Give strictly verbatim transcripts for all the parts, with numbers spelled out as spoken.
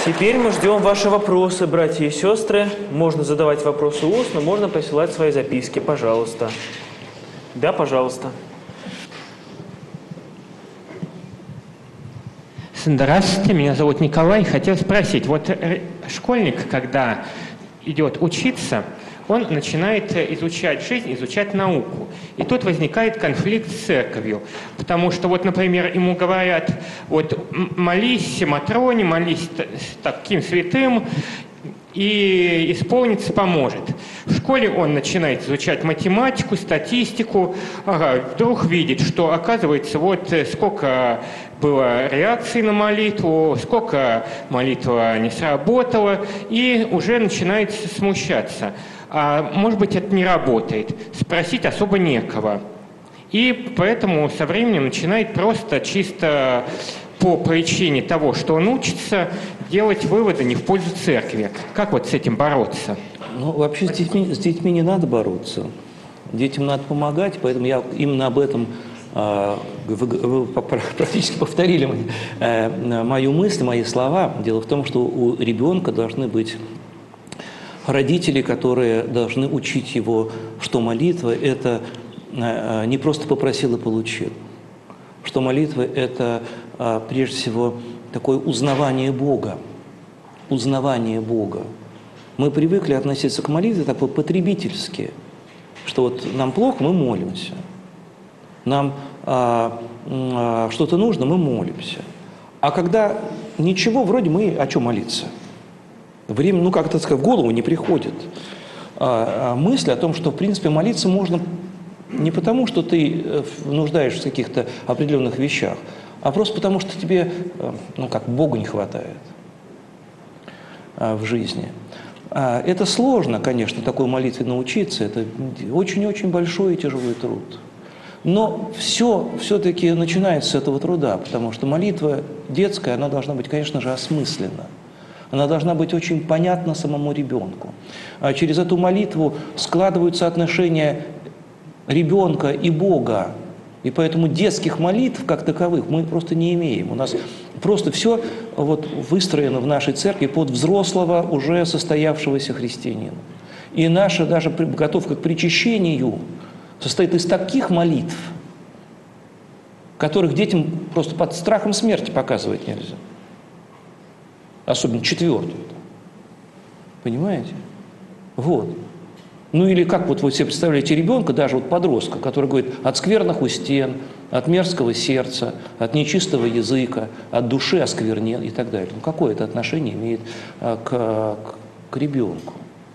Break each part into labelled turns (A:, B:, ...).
A: Теперь мы ждем ваши вопросы, братья и сестры. Можно задавать вопросы устно, можно присылать свои записки, пожалуйста. Да, пожалуйста.
B: Здравствуйте, меня зовут Николай. Хотел спросить, вот школьник, когда идет учиться, он начинает изучать жизнь, изучать науку. И тут возникает конфликт с церковью. Потому что, вот, например, ему говорят, вот, молись Матроне, молись таким святым, и исполниться поможет. В школе он начинает изучать математику, статистику, ага, вдруг видит, что, оказывается, вот сколько было реакций на молитву, сколько молитва не сработала, и уже начинает смущаться. А может быть, это не работает, спросить особо некого. И поэтому со временем начинает просто чисто по причине того, что он учится, делать выводы не в пользу церкви. Как вот с этим бороться?
C: Ну, вообще с детьми, с детьми не надо бороться. Детям надо помогать, поэтому я именно об этом, э, вы, вы практически повторили э, мою мысль, мои слова. Дело в том, что у ребенка должны быть родители, которые должны учить его, что молитва – это э, не просто попросил и получил, что молитва – это э, прежде всего такое узнавание Бога, узнавание Бога. Мы привыкли относиться к молитве так вот потребительски, что вот нам плохо, мы молимся, нам а, а, что-то нужно, мы молимся. А когда ничего, вроде мы о чем молиться? Время, ну как-то сказать, в голову не приходит а, а мысль о том, что в принципе молиться можно не потому, что ты нуждаешься в каких-то определенных вещах, а просто потому, что тебе, ну как, Бога не хватает а, в жизни. А, это сложно, конечно, такой молитве научиться, это очень-очень большой и тяжелый труд. Но все все-таки начинается с этого труда, потому что молитва детская, она должна быть, конечно же, осмыслена. Она должна быть очень понятна самому ребенку. А через эту молитву складываются отношения ребенка и Бога. И поэтому детских молитв, как таковых, мы просто не имеем. У нас просто все вот выстроено в нашей церкви под взрослого, уже состоявшегося христианина. И наша даже подготовка к причащению состоит из таких молитв, которых детям просто под страхом смерти показывать нельзя. Особенно четвертую. Понимаете? Вот. Ну или как вот вы себе представляете ребенка, даже вот подростка, который говорит от скверных у стен, от мерзкого сердца, от нечистого языка, от души осквернен и так далее. Ну какое это отношение имеет а, к, к, к ребенку?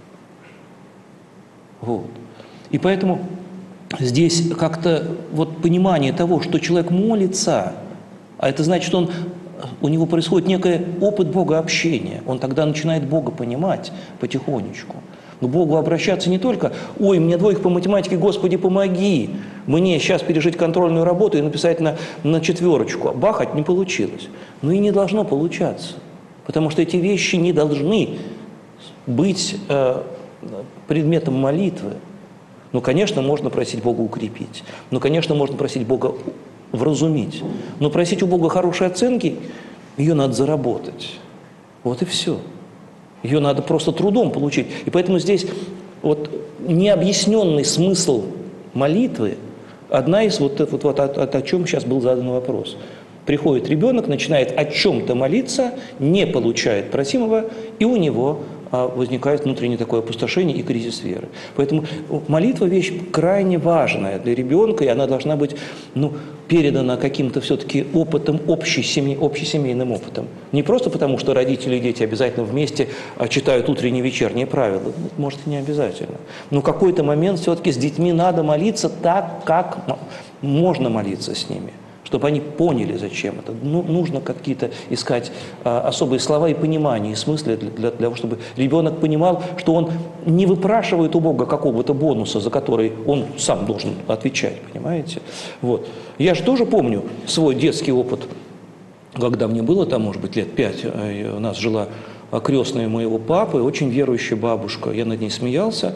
C: Вот. И поэтому здесь как-то вот понимание того, что человек молится, а это значит, что он, у него происходит некий опыт богообщения, он тогда начинает Бога понимать потихонечку. К Богу обращаться не только «Ой, мне двоих по математике, Господи, помоги! Мне сейчас пережить контрольную работу и написать на, на четверочку». Бахать не получилось. Но и не должно получаться. Потому что эти вещи не должны быть э, предметом молитвы. Ну, конечно, можно просить Бога укрепить. Ну, конечно, можно просить Бога вразумить. Но просить у Бога хорошей оценки, ее надо заработать. Вот и все. Ее надо просто трудом получить. И поэтому здесь вот необъясненный смысл молитвы, одна из вот, вот, вот о, о чем сейчас был задан вопрос. Приходит ребенок, начинает о чем-то молиться, не получает просимого, и у него а, возникает внутреннее такое опустошение и кризис веры. Поэтому молитва – вещь крайне важная для ребенка, и она должна быть ну, передана каким-то все-таки опытом, общесемей, общесемейным опытом. Не просто потому, что родители и дети обязательно вместе читают утренние и вечерние правила. Может, и не обязательно. Но в какой-то момент все-таки с детьми надо молиться так, как можно молиться с ними. Чтобы они поняли, зачем это. Ну, нужно какие-то искать а, особые слова и понимания, и смыслы для, для, для того, чтобы ребенок понимал, что он не выпрашивает у Бога какого-то бонуса, за который он сам должен отвечать, понимаете? Вот. Я же тоже помню свой детский опыт, когда мне было там, может быть, лет пять, у нас жила крестная моего папы, очень верующая бабушка, я над ней смеялся.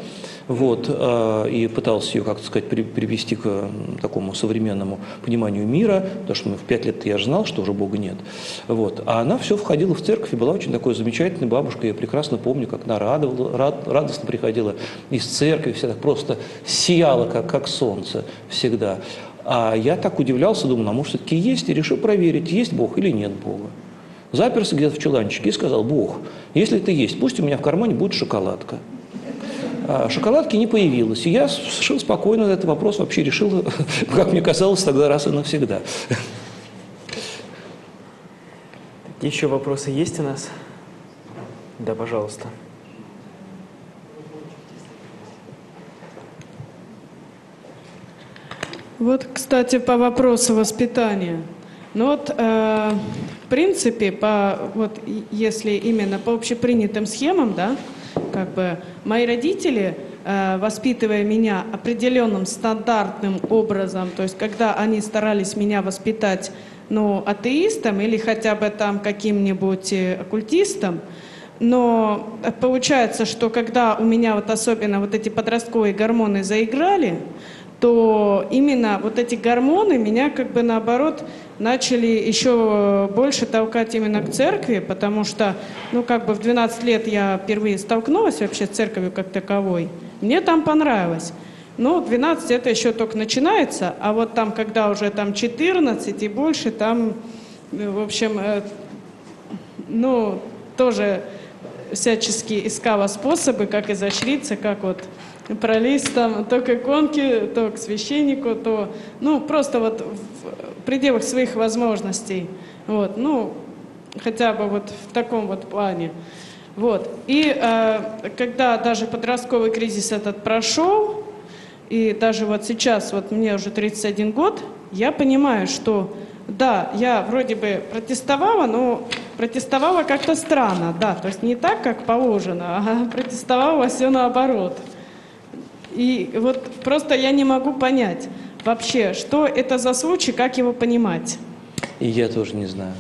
C: вот, э, и пытался ее, как сказать, при, привести к э, такому современному пониманию мира, потому что в пять лет я же знал, что уже Бога нет. Вот. А она все входила в церковь и была очень такой замечательной бабушкой. Я прекрасно помню, как она радовала, рад, радостно приходила из церкви, вся так просто сияла, как, как солнце всегда. А я так удивлялся, думал, а может все-таки есть, и решил проверить, есть Бог или нет Бога. Заперся где-то в чуланчике и сказал: Бог, если ты есть, пусть у меня в кармане будет шоколадка. А шоколадки не появилось, и я совершенно спокойно этот вопрос вообще решил, как мне казалось, тогда раз и навсегда.
A: Еще вопросы есть у нас? Да, пожалуйста.
D: Вот, кстати, по вопросу воспитания. Ну вот, э, в принципе, по, вот, если именно по общепринятым схемам, да, как бы мои родители, э, воспитывая меня определенным стандартным образом, то есть когда они старались меня воспитать, ну, атеистом или хотя бы там каким-нибудь оккультистом, но получается, что когда у меня вот особенно вот эти подростковые гормоны заиграли, то именно вот эти гормоны меня как бы наоборот начали еще больше толкать именно к церкви, потому что, ну как бы в двенадцать лет я впервые столкнулась вообще с церковью как таковой. Мне там понравилось. Ну, двенадцать это еще только начинается, а вот там, когда уже там четырнадцать и больше, там, в общем, э, ну, тоже всячески искала способы, как изощриться, как вот пролезть там то к иконке, то к священнику, то, ну, просто вот в пределах своих возможностей, вот, ну, хотя бы вот в таком вот плане, вот. И э, когда даже подростковый кризис этот прошел, и даже вот сейчас, вот мне уже тридцать один год, я понимаю, что да, я вроде бы протестовала, но протестовала как-то странно, да, то есть не так, как положено, а протестовала все наоборот. И вот просто я не могу понять вообще, что это за случай, как его понимать.
C: И я тоже не знаю.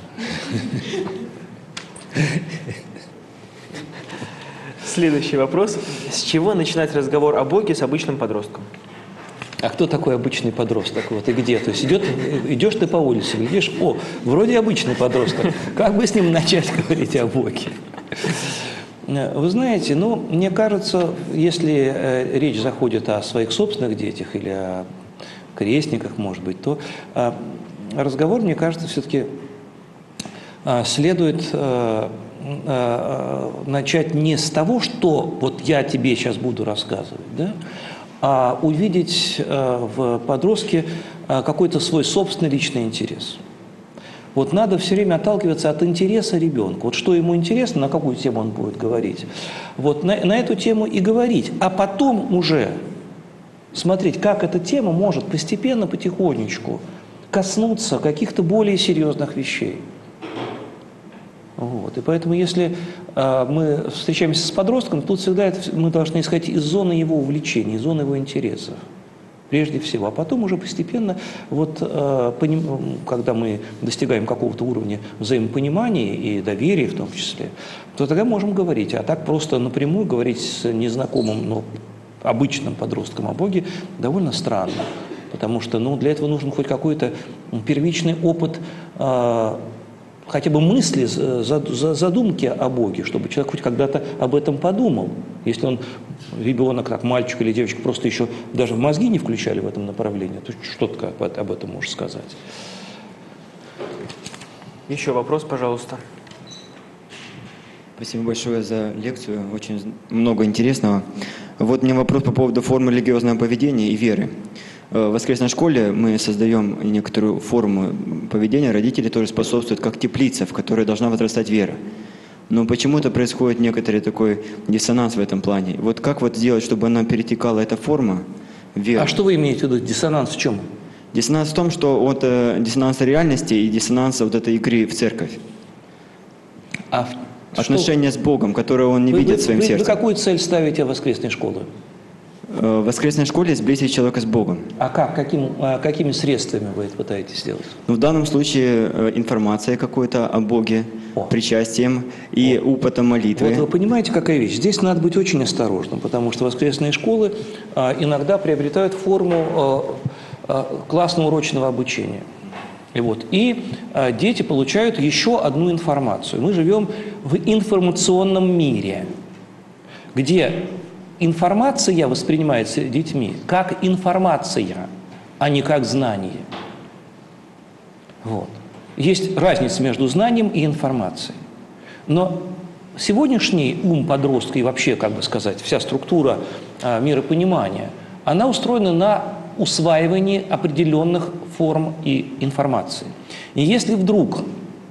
A: Следующий вопрос. С чего начинать разговор о Боге с обычным подростком?
C: А кто такой обычный подросток? Вот и где? То есть идет, идешь ты по улице, глядишь, о, вроде обычный подросток. Как бы с ним начать говорить о Боге? Вы знаете, ну, мне кажется, если э, речь заходит о своих собственных детях или о крестниках, может быть, то э, разговор, мне кажется, все-таки э, следует э, э, начать не с того, что вот я тебе сейчас буду рассказывать, да, а увидеть э, в подростке э, какой-то свой собственный личный интерес. Вот надо все время отталкиваться от интереса ребенка. Вот что ему интересно, на какую тему он будет говорить. Вот на, на эту тему и говорить. А потом уже смотреть, как эта тема может постепенно, потихонечку коснуться каких-то более серьезных вещей. Вот. И поэтому, если э, мы встречаемся с подростком, тут всегда это, мы должны исходить из зоны его увлечений, из зоны его интересов. Прежде всего, а потом уже постепенно, вот, э, поним, когда мы достигаем какого-то уровня взаимопонимания и доверия в том числе, то тогда можем говорить. А так просто напрямую говорить с незнакомым, но обычным подростком о Боге довольно странно. Потому что ну, для этого нужен хоть какой-то первичный опыт, э, хотя бы мысли, задумки о Боге, чтобы человек хоть когда-то об этом подумал. Если он, ребенок, как мальчик или девочка, просто еще даже в мозги не включали в этом направлении, то что ты об этом можешь сказать?
A: Еще вопрос, пожалуйста.
E: Спасибо большое за лекцию, очень много интересного. Вот у меня вопрос по поводу формы религиозного поведения и веры. В воскресной школе мы создаем некоторую форму поведения, родители тоже способствуют, как теплица, в которой должна возрастать вера. Но почему-то происходит некоторый такой диссонанс в этом плане. Вот как вот сделать, чтобы она перетекала, эта форма, в веру?
C: А что вы имеете в виду? Диссонанс в чем?
E: Диссонанс в том, что вот э, диссонанс реальности и диссонанс вот этой игры в церковь.
C: А
E: Отношения
C: что?
E: с Богом, которое он не
C: вы,
E: видит
C: вы,
E: своим
C: вы,
E: сердцем.
C: Вы какую цель ставите воскресной школы?
E: В воскресной школе сблизить человека с Богом.
C: А как? Каким, а какими средствами вы это пытаетесь сделать?
E: Ну, в данном случае э, информация какой-то о Боге,
C: О.
E: причастием и
C: О.
E: опытом молитвы.
C: Вот вы понимаете, какая вещь? Здесь надо быть очень осторожным, потому что воскресные школы а, иногда приобретают форму а, а, классно-урочного обучения. И, вот, и а, дети получают еще одну информацию. Мы живем в информационном мире, где информация воспринимается детьми как информация, а не как знание. Вот. Есть разница между знанием и информацией. Но сегодняшний ум подростка и вообще, как бы сказать, вся структура а, миропонимания, она устроена на усваивании определенных форм и информации. И если вдруг,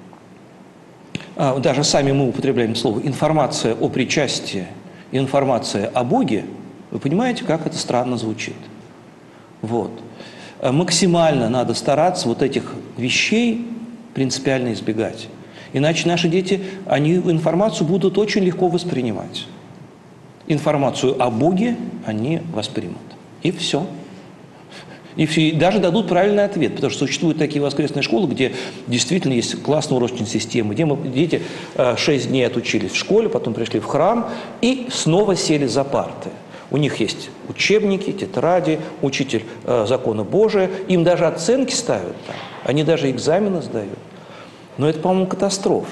C: а, даже сами мы употребляем слово «информация о причастии», информация о Боге, вы понимаете, как это странно звучит. Вот. Максимально надо стараться вот этих вещей принципиально избегать. Иначе наши дети, они информацию будут очень легко воспринимать. Информацию о Боге они воспримут. И все. И, все. И даже дадут правильный ответ, потому что существуют такие воскресные школы, где действительно есть классная урочная система, где мы, дети шесть дней отучились в школе, потом пришли в храм и снова сели за парты. У них есть учебники, тетради, учитель э, закона Божия, им даже оценки ставят там, они даже экзамены сдают. Но это, по-моему, катастрофа.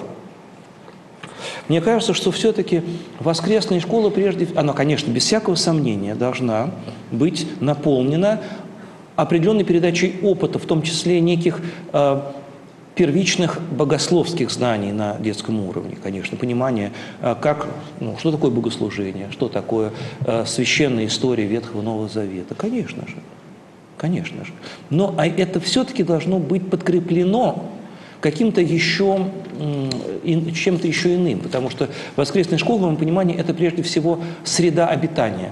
C: Мне кажется, что все-таки воскресная школа, прежде она, конечно, без всякого сомнения, должна быть наполнена определенной передачей опыта, в том числе неких э, первичных богословских знаний на детском уровне, конечно, понимание, э, как, ну, что такое богослужение, что такое э, священная история Ветхого и Нового Завета. Конечно же, конечно же. Но а это все-таки должно быть подкреплено каким-то еще, э, чем-то еще иным, потому что воскресная школа, в моем понимании, это прежде всего среда обитания.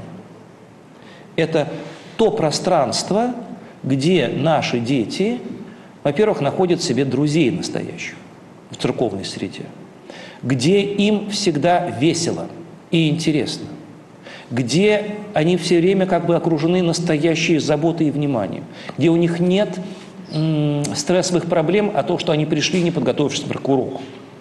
C: Это то пространство, где наши дети, во-первых, находят себе друзей настоящих в церковной среде, где им всегда весело и интересно, где они все время как бы окружены настоящей заботой и вниманием, где у них нет м- стрессовых проблем о том, что они пришли, не подготовившись к уроку.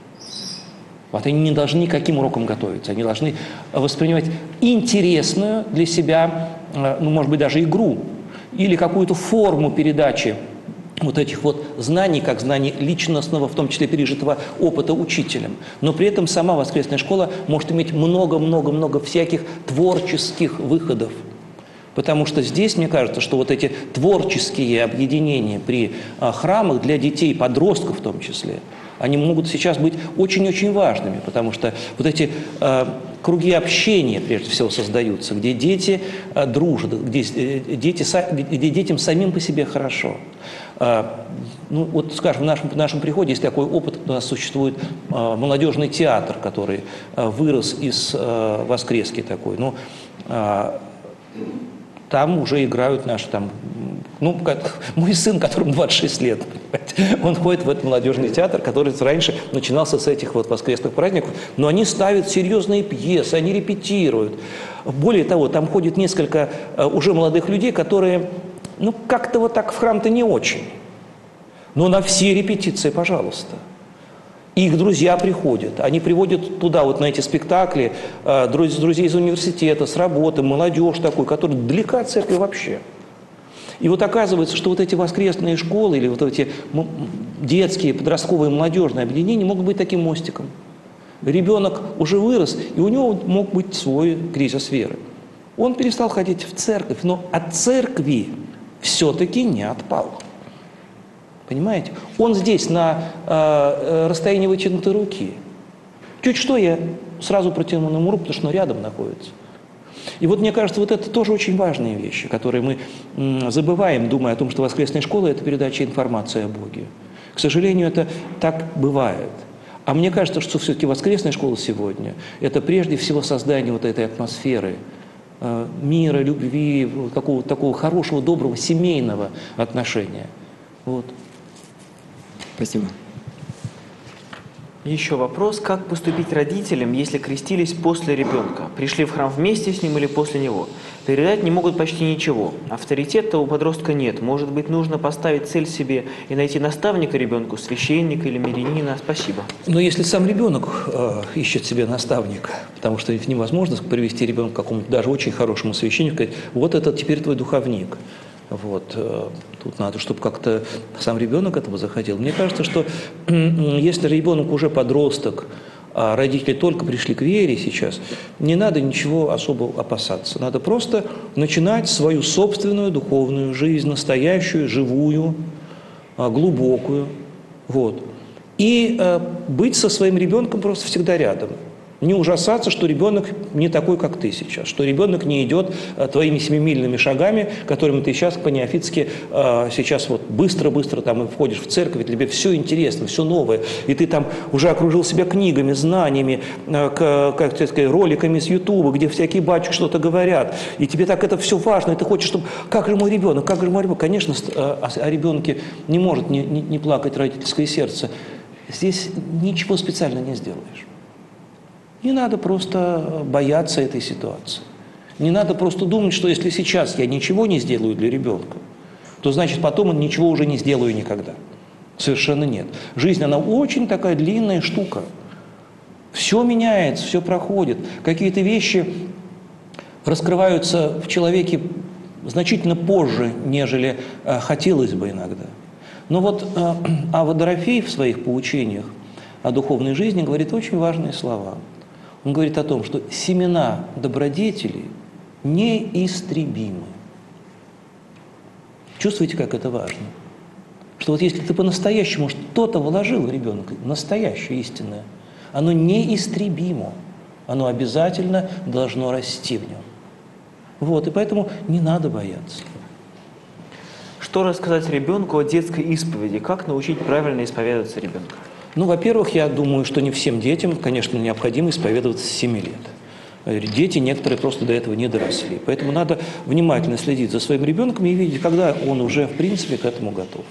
C: Вот они не должны никаким урокам готовиться, они должны воспринимать интересную для себя, ну, может быть, даже игру или какую-то форму передачи вот этих вот знаний, как знаний личностного, в том числе пережитого опыта учителем. Но при этом сама воскресная школа может иметь много-много-много всяких творческих выходов. Потому что здесь, мне кажется, что вот эти творческие объединения при а, храмах для детей, подростков в том числе, они могут сейчас быть очень-очень важными, потому что вот эти э, круги общения, прежде всего, создаются, где дети э, дружат, где, э, дети, где детям самим по себе хорошо. Э, ну, вот, скажем, в нашем, в нашем приходе есть такой опыт, у нас существует э, молодежный театр, который э, вырос из э, воскрески такой. Ну, э, там уже играют наши там, ну, как, мой сын, которому двадцать шесть лет, понимаете, он ходит в этот молодежный театр, который раньше начинался с этих вот воскресных праздников, но они ставят серьезные пьесы, они репетируют. Более того, там ходит несколько uh, уже молодых людей, которые, ну, как-то вот так в храм-то не очень, но на все репетиции, пожалуйста. Их друзья приходят, они приводят туда, вот на эти спектакли, э, друз, друзей из университета, с работы, молодежь такую, которая далека от церкви вообще. И вот оказывается, что вот эти воскресные школы или вот эти детские, подростковые, молодежные объединения могут быть таким мостиком. Ребенок уже вырос, и у него мог быть свой кризис веры. Он перестал ходить в церковь, но от церкви все-таки не отпал. Понимаете? Он здесь на э, расстоянии вытянутой руки. Чуть что, я сразу протяну ему руку, потому что он рядом находится. И вот мне кажется, вот это тоже очень важные вещи, которые мы м, забываем, думая о том, что воскресная школа – это передача информации о Боге. К сожалению, это так бывает. А мне кажется, что все-таки воскресная школа сегодня – это прежде всего создание вот этой атмосферы э, мира, любви, какого-то такого хорошего, доброго, семейного отношения. Вот.
E: Спасибо.
A: Еще вопрос. Как поступить родителям, если крестились после ребенка? Пришли в храм вместе с ним или после него? Передать не могут почти ничего. Авторитета у подростка нет. Может быть, нужно поставить цель себе и найти наставника ребенку, священника или мирянина? Спасибо.
C: Но если сам ребенок э, ищет себе наставника, потому что невозможно привести ребенка к какому-то даже очень хорошему священнику, сказать, вот это теперь твой духовник. Вот. Тут надо, чтобы как-то сам ребенок этого захотел. Мне кажется, что если ребенок уже подросток, а родители только пришли к вере сейчас, не надо ничего особо опасаться. Надо просто начинать свою собственную духовную жизнь, настоящую, живую, глубокую. Вот. И э, быть со своим ребенком просто всегда рядом. Не ужасаться, что ребенок не такой, как ты сейчас, что ребенок не идет а, твоими семимильными шагами, которыми ты сейчас по-неофитски а, сейчас вот быстро-быстро там и входишь в церковь, и тебе все интересно, все новое, и ты там уже окружил себя книгами, знаниями, а, к, как сказать, роликами с Ютуба, где всякие батюшки что-то говорят, и тебе так это все важно, и ты хочешь, чтобы, как же мой ребенок, как же мой ребенок, конечно, о, о ребенке не может не, не, не плакать родительское сердце, здесь ничего специально не сделаешь. Не надо просто бояться этой ситуации. Не надо просто думать, что если сейчас я ничего не сделаю для ребенка, то значит потом ничего уже не сделаю никогда. Совершенно нет. Жизнь, она очень такая длинная штука. Все меняется, все проходит. Какие-то вещи раскрываются в человеке значительно позже, нежели э, хотелось бы иногда. Но вот э, Ава Дорофей в своих поучениях о духовной жизни говорит очень важные слова. Он говорит о том, что семена добродетели неистребимы. Чувствуете, как это важно? Что вот если ты по-настоящему что-то вложил в ребенка, настоящее, истинное, оно неистребимо. Оно обязательно должно расти в нем. Вот, и поэтому не надо бояться.
A: Что рассказать ребенку о детской исповеди? Как научить правильно исповедоваться ребенка?
C: Ну, во-первых, я думаю, что не всем детям, конечно, необходимо исповедоваться с семи лет. Дети некоторые просто до этого не доросли. Поэтому надо внимательно следить за своим ребенком и видеть, когда он уже, в принципе, к этому готов.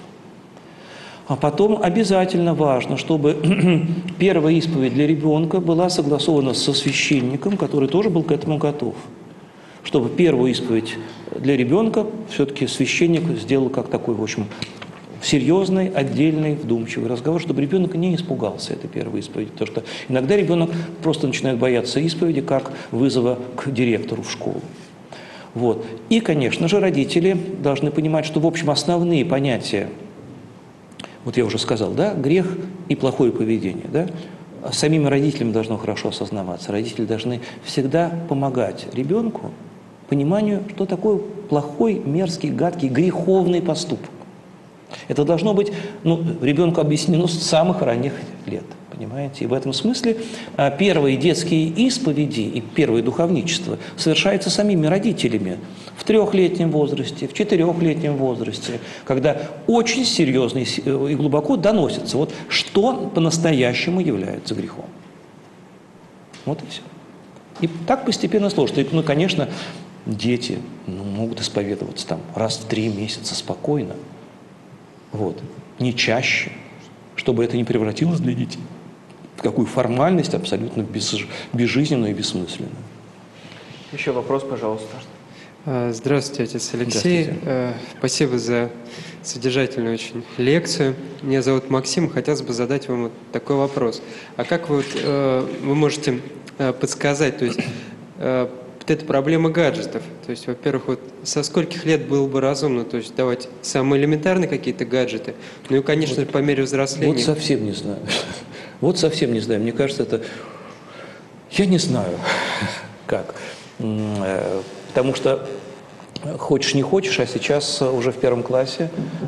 C: А потом обязательно важно, чтобы первая исповедь для ребенка была согласована со священником, который тоже был к этому готов. Чтобы первую исповедь для ребенка все-таки священник сделал как такой, в общем, серьезный, отдельный, вдумчивый разговор, чтобы ребенок не испугался этой первой исповеди. Потому что иногда ребенок просто начинает бояться исповеди, как вызова к директору в школу. Вот. И, конечно же, родители должны понимать, что, в общем, основные понятия, вот я уже сказал, да, грех и плохое поведение, да, самими родителями должно хорошо осознаваться. Родители должны всегда помогать ребенку пониманию, что такое плохой, мерзкий, гадкий, греховный поступок. Это должно быть, ну, ребенку объяснено с самых ранних лет, понимаете? И в этом смысле первые детские исповеди и первое духовничество совершается самими родителями в трехлетнем возрасте, в четырехлетнем возрасте, когда очень серьезно и глубоко доносится, вот, что по-настоящему является грехом. Вот и все. И так постепенно сложно. Ну, конечно, дети ну, могут исповедоваться там раз в три месяца спокойно. Вот. Не чаще, чтобы это не превратилось для детей в какую формальность абсолютно без, безжизненную и бессмысленную.
A: Еще вопрос, пожалуйста.
F: Здравствуйте, отец Алексей.
C: Здравствуйте.
F: Спасибо за содержательную очень лекцию. Меня зовут Максим. Хотелось бы задать вам вот такой вопрос. А как вы, вот, вы можете подсказать, то есть вот эта проблема гаджетов. То есть, во-первых, вот со скольких лет было бы разумно, то есть давать самые элементарные какие-то гаджеты, ну и, конечно, вот, по мере взросления.
C: Вот совсем не знаю. Вот совсем не знаю. Мне кажется, это... Я не знаю, как. Потому что хочешь не хочешь, а сейчас уже в первом классе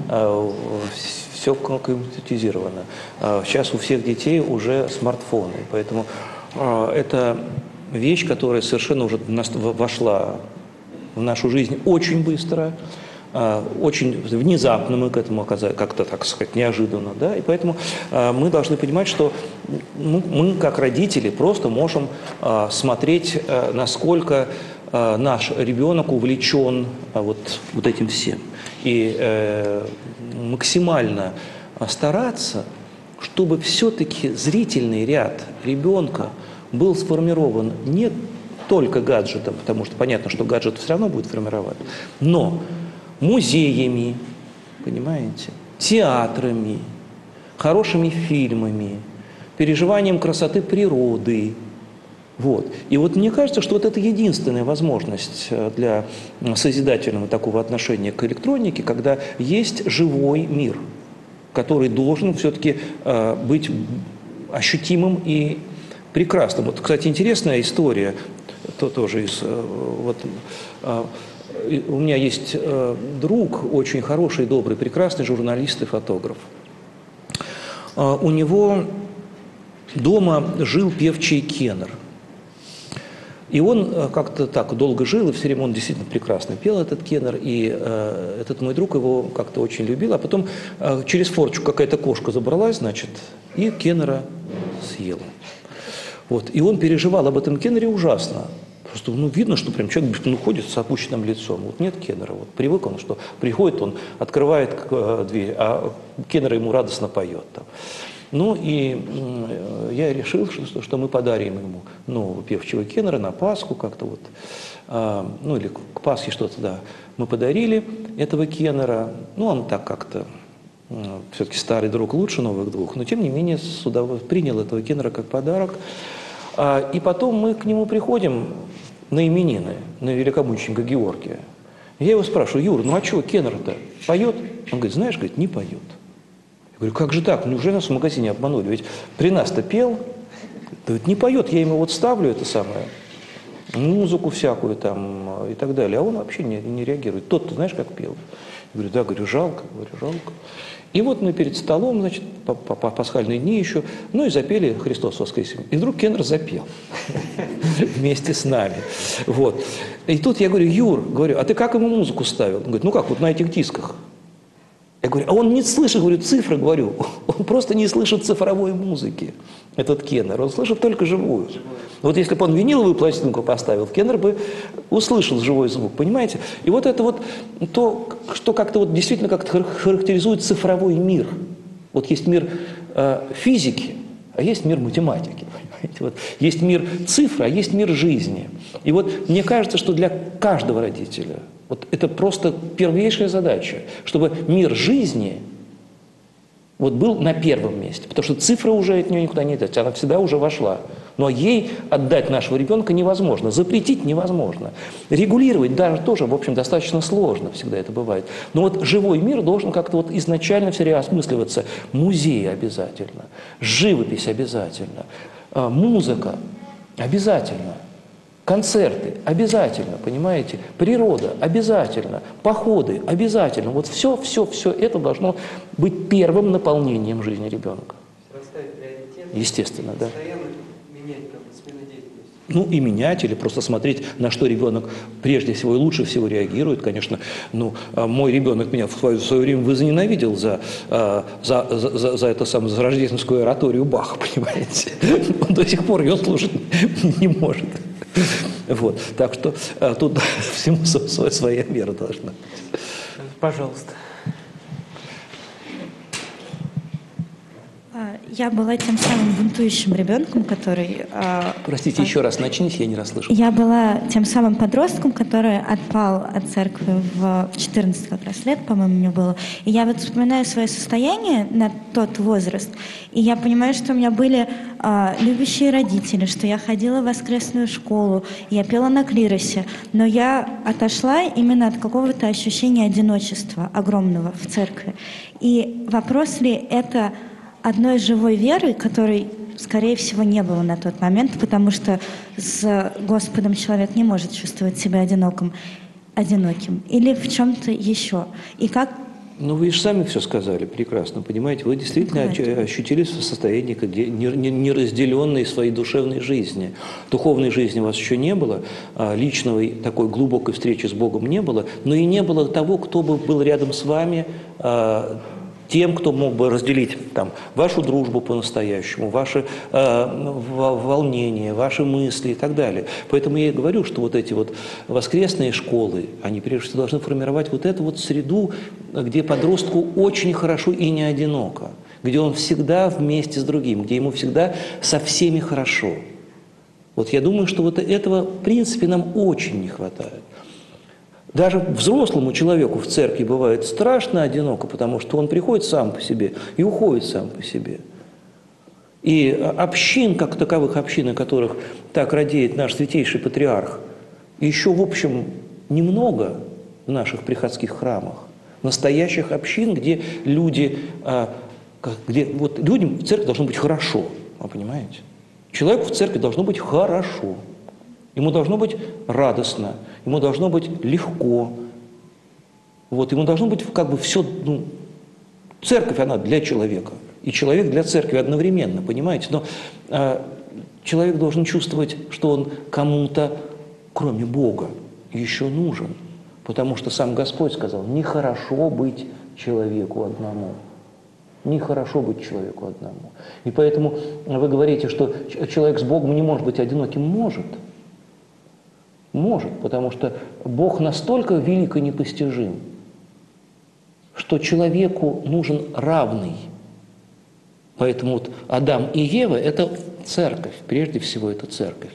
C: все компьютеризировано. Сейчас у всех детей уже смартфоны, поэтому это... вещь, которая совершенно уже вошла в нашу жизнь очень быстро, очень внезапно мы к этому оказались, как-то, так сказать, неожиданно. Да? И поэтому мы должны понимать, что мы, как родители, просто можем смотреть, насколько наш ребенок увлечен вот, вот этим всем. И максимально стараться чтобы все-таки зрительный ряд ребенка был сформирован не только гаджетом, потому что понятно, что гаджет все равно будет формировать, но музеями, понимаете, театрами, хорошими фильмами, переживанием красоты природы. Вот. И вот мне кажется, что вот это единственная возможность для созидательного такого отношения к электронике, когда есть живой мир, который должен все-таки э, быть ощутимым и прекрасным. Вот, кстати, интересная история, то тоже из... Э, вот, э, у меня есть э, друг, очень хороший, добрый, прекрасный журналист и фотограф. Э, у него дома жил певчий Кеннер. И он э, как-то так долго жил, и все время он действительно прекрасно пел, этот Кеннер, и э, этот мой друг его как-то очень любил, а потом э, через форточку какая-то кошка забралась, значит, и Кеннера съела. Вот. И он переживал об этом Кеннере ужасно. Просто ну, видно, что прям человек ну, ходит с опущенным лицом. Вот нет Кеннера. Вот. Привык он, что приходит, он открывает э, дверь, а Кеннер ему радостно поет там. Ну и э, я решил, что, что мы подарим ему нового певчего Кеннера на Пасху как-то вот, э, ну или к Пасхе что-то, да. Мы подарили этого Кеннера, ну он так как-то, э, все-таки старый друг лучше новых двух, но тем не менее с удовольствием принял этого Кеннера как подарок. А, и потом мы к нему приходим на именины, на великомученика Георгия. Я его спрашиваю: Юр, ну а что Кеннер-то поет? Он говорит: знаешь, говорит, не поет. Я говорю: как же так? Неужели нас в магазине обманули? Ведь при нас-то пел. Говорит: не поет, я ему вот ставлю это самое, музыку всякую там и так далее, а он вообще не, не реагирует. Тот-то знаешь, как пел? Я говорю: да, говорю, жалко, говорю, жалко. И вот мы перед столом, значит, по, по, по пасхальные дни еще, ну и запели «Христос воскресе». И вдруг Кеннер запел вместе с нами. Вот. И тут я говорю: Юр, говорю, а ты как ему музыку ставил? Он говорит: ну как, вот на этих дисках. Я говорю: а он не слышит, говорю, цифры, говорю, он просто не слышит цифровой музыки, этот Кеннер, он слышит только живую. Вот если бы он виниловую пластинку поставил, Кеннер бы услышал живой звук, понимаете? И вот это вот то, что как-то вот действительно как-то характеризует цифровой мир. Вот есть мир э, физики, а есть мир математики. Понимаете? Вот есть мир цифры, а есть мир жизни. И вот мне кажется, что для каждого родителя вот это просто первейшая задача, чтобы мир жизни вот был на первом месте. Потому что цифра уже от нее никуда не идет, она всегда уже вошла. Но ей отдать нашего ребенка невозможно, запретить невозможно. Регулировать даже тоже, в общем, достаточно сложно всегда это бывает. Но вот живой мир должен как-то вот изначально все осмысливаться. Музеи обязательно, живопись обязательно, музыка обязательно. Концерты обязательно, понимаете? Природа обязательно, походы обязательно. Вот все, все, все это должно быть первым наполнением жизни ребенка. Естественно, да. Менять, как бы, смену деятельности. Ну и менять, или просто смотреть, на что ребенок прежде всего и лучше всего реагирует. Конечно, ну, мой ребенок меня в свое, в свое время возненавидел за, за, за, за, за это самое, за рождественскую ораторию Баха, понимаете? Он до сих пор ее слушать не может. Вот, так что а, тут всему своя, своя мера должна быть.
A: Пожалуйста.
G: Я была тем самым бунтующим ребенком, который...
C: Простите,
G: э,
C: еще раз начните, я не расслышал.
G: Я была тем самым подростком, который отпал от церкви в четырнадцать как раз лет, по-моему, мне было. И я вот вспоминаю свое состояние на тот возраст, и я понимаю, что у меня были э, любящие родители, что я ходила в воскресную школу, я пела на клиросе, но я отошла именно от какого-то ощущения одиночества огромного в церкви. И вопрос ли это одной живой веры, которой, скорее всего, не было на тот момент, потому что с Господом человек не может чувствовать себя одиноким, одиноким или в чем-то еще. И как...
C: Ну, вы же сами все сказали прекрасно, понимаете? Вы действительно ну, ощутились в состоянии где неразделенной своей душевной жизни. Духовной жизни у вас еще не было, личной такой глубокой встречи с Богом не было, но и не было того, кто бы был рядом с вами, тем, кто мог бы разделить там, вашу дружбу по-настоящему, ваши э, волнения, ваши мысли и так далее. Поэтому я и говорю, что вот эти вот воскресные школы, они прежде всего должны формировать вот эту вот среду, где подростку очень хорошо и не одиноко, где он всегда вместе с другим, где ему всегда со всеми хорошо. Вот я думаю, что вот этого, в принципе, нам очень не хватает. Даже взрослому человеку в церкви бывает страшно одиноко, потому что он приходит сам по себе и уходит сам по себе. И общин, как таковых общин, о которых так радеет наш святейший патриарх, еще, в общем, немного в наших приходских храмах. Настоящих общин, где люди, где вот людям в церкви должно быть хорошо, вы понимаете? Человеку в церкви должно быть хорошо. Ему должно быть радостно, ему должно быть легко. Вот, ему должно быть как бы все, ну, церковь, она для человека, и человек для церкви одновременно, понимаете? Но э, человек должен чувствовать, что он кому-то, кроме Бога, еще нужен. Потому что сам Господь сказал, нехорошо быть человеку одному. Нехорошо быть человеку одному. И поэтому вы говорите, что человек с Богом не может быть одиноким. Может. Может, потому что Бог настолько велик и непостижим, что человеку нужен равный. Поэтому вот Адам и Ева – это церковь, прежде всего это церковь.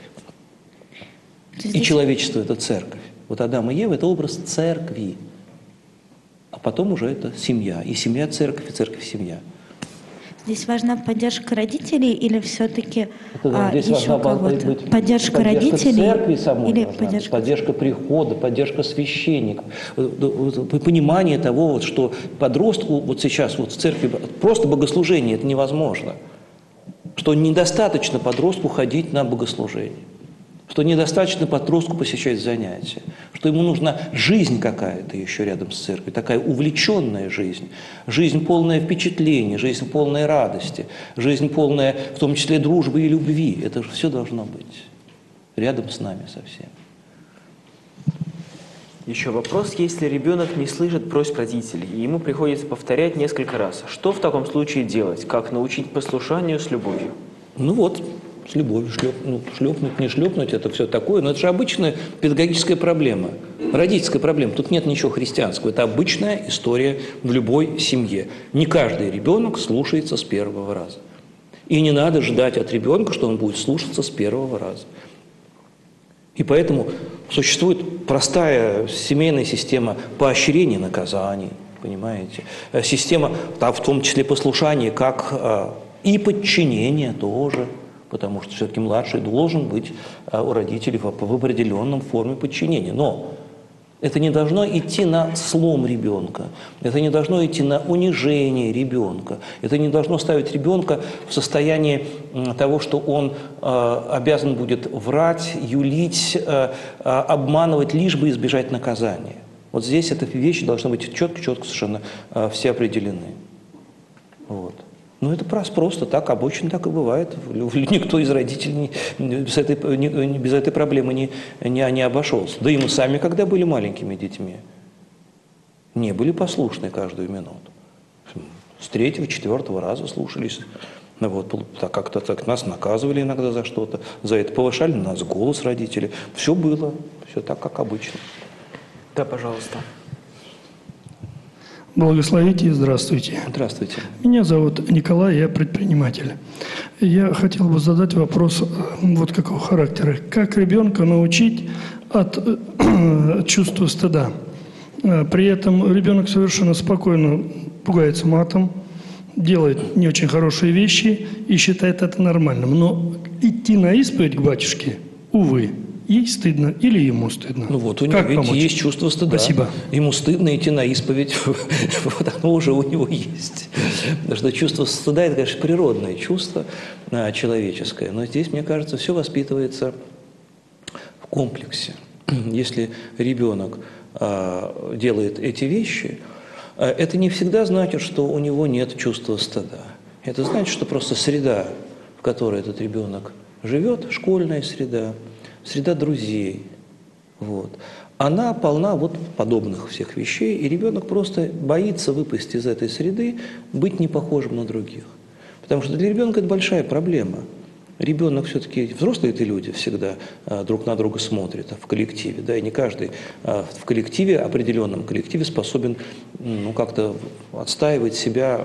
C: И человечество – это церковь. Вот Адам и Ева – это образ церкви, а потом уже это семья. И семья – церковь, и церковь – семья.
G: Здесь важна поддержка родителей или все-таки
C: да,
G: а, еще кого-то? Быть, поддержка, поддержка родителей
C: церкви самой
G: или
C: должна,
G: поддержка...
C: поддержка прихода, поддержка священников. Понимание того, вот, что подростку вот сейчас вот в церкви просто богослужение – это невозможно. Что недостаточно подростку ходить на богослужение. Что недостаточно подростку посещать занятия, что ему нужна жизнь какая-то еще рядом с церковью, такая увлеченная жизнь, жизнь полная впечатлений, жизнь полная радости, жизнь полная в том числе дружбы и любви. Это же все должно быть рядом с нами совсем.
A: Еще вопрос, если ребенок не слышит просьб родителей, и ему приходится повторять несколько раз, что в таком случае делать? Как научить послушанию с любовью?
C: Ну вот. С любовью, шлеп, ну, шлепнуть, не шлепнуть, это все такое. Но это же обычная педагогическая проблема, родительская проблема. Тут нет ничего христианского. Это обычная история в любой семье. Не каждый ребенок слушается с первого раза. И не надо ждать от ребенка, что он будет слушаться с первого раза. И поэтому существует простая семейная система поощрения наказаний, понимаете? Система, в том числе послушания, как и подчинения тоже. Потому что все-таки младший должен быть у родителей в определенном форме подчинения. Но это не должно идти на слом ребенка, это не должно идти на унижение ребенка, это не должно ставить ребенка в состоянии того, что он э, обязан будет врать, юлить, э, э, обманывать, лишь бы избежать наказания. Вот здесь эти вещи должны быть четко-четко совершенно э, все определены. Вот. Ну, это просто так, обычно так и бывает. Никто из родителей не, без, этой, не, без этой проблемы не, не, не обошелся. Да и мы сами, когда были маленькими детьми, не были послушны каждую минуту. С третьего, четвертого раза слушались. Вот, так, как-то так нас наказывали иногда за что-то. За это повышали на нас голос родители. Все было, все так, как обычно.
A: Да, пожалуйста.
H: Благословите и здравствуйте.
C: Здравствуйте.
H: Меня зовут Николай, я предприниматель. Я хотел бы задать вопрос вот какого характера. Как ребенка научить от э, чувства стыда? При этом ребенок совершенно спокойно пугается матом, делает не очень хорошие вещи и считает это нормальным. Но идти на исповедь к батюшке, увы, ей стыдно или ему стыдно?
C: Ну вот, у него ведь есть чувство стыда.
H: Спасибо.
C: Ему стыдно идти на исповедь, вот оно уже у него есть. Потому что чувство стыда – это, конечно, природное чувство человеческое. Но здесь, мне кажется, все воспитывается в комплексе. Если ребенок делает эти вещи, это не всегда значит, что у него нет чувства стыда. Это значит, что просто среда, в которой этот ребенок живет, школьная среда, среда друзей, вот, она полна вот подобных всех вещей, и ребенок просто боится выпасть из этой среды, быть не похожим на других. Потому что для ребенка это большая проблема. Ребенок все-таки, взрослые это люди всегда а, друг на друга смотрят а в коллективе, да, и не каждый а, в коллективе, определенном коллективе способен ну, как-то отстаивать себя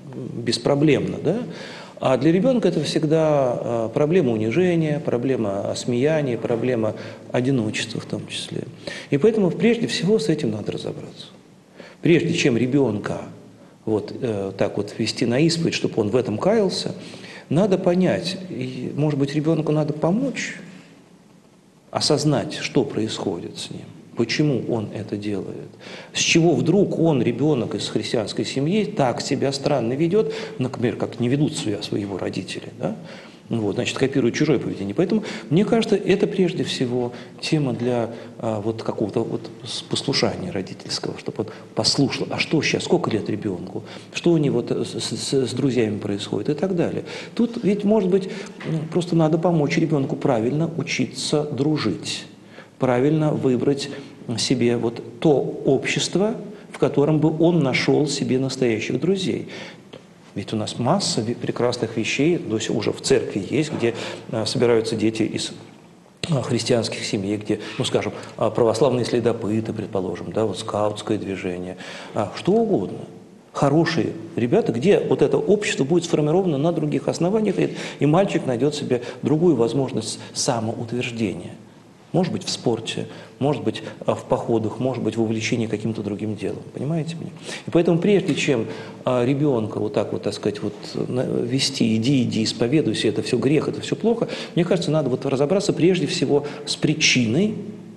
C: беспроблемно, да? А для ребенка это всегда проблема унижения, проблема осмеяния, проблема одиночества в том числе. И поэтому прежде всего с этим надо разобраться. Прежде чем ребенка вот э, так вот вести на исповедь, чтобы он в этом каялся, надо понять, и, может быть, ребенку надо помочь осознать, что происходит с ним, почему он это делает, с чего вдруг он, ребенок из христианской семьи, так себя странно ведет, например, как не ведут себя своего родители, да? Вот, значит, копируют чужое поведение. Поэтому, мне кажется, это прежде всего тема для а, вот какого-то вот послушания родительского, чтобы он послушал, а что сейчас, сколько лет ребенку, что у него с, с, с друзьями происходит и так далее. Тут ведь, может быть, просто надо помочь ребенку правильно учиться дружить, правильно выбрать себе вот то общество, в котором бы он нашел себе настоящих друзей. Ведь у нас масса прекрасных вещей, то есть уже в церкви есть, где а, собираются дети из а, христианских семей, где, ну скажем, а, православные следопыты, предположим, да, вот скаутское движение, а, что угодно. Хорошие ребята, где вот это общество будет сформировано на других основаниях, и, и мальчик найдет себе другую возможность самоутверждения. Может быть, в спорте, может быть, в походах, может быть, в увлечении каким-то другим делом. Понимаете меня? И поэтому прежде чем ребенка вот так вот, так сказать, вот вести, иди, иди, исповедуйся, это все грех, это все плохо, мне кажется, надо вот разобраться прежде всего с причиной,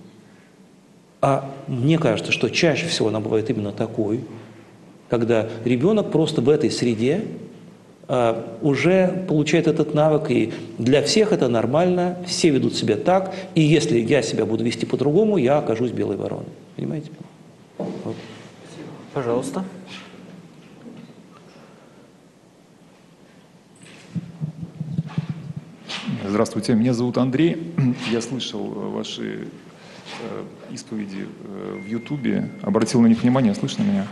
C: а мне кажется, что чаще всего она бывает именно такой, когда ребенок просто в этой среде уже получает этот навык, и для всех это нормально, все ведут себя так, и если я себя буду вести по-другому, я окажусь белой вороной. Понимаете? Вот.
A: Пожалуйста.
I: Здравствуйте, меня зовут Андрей. Я слышал ваши исповеди в Ютубе, обратил на них внимание, слышно меня?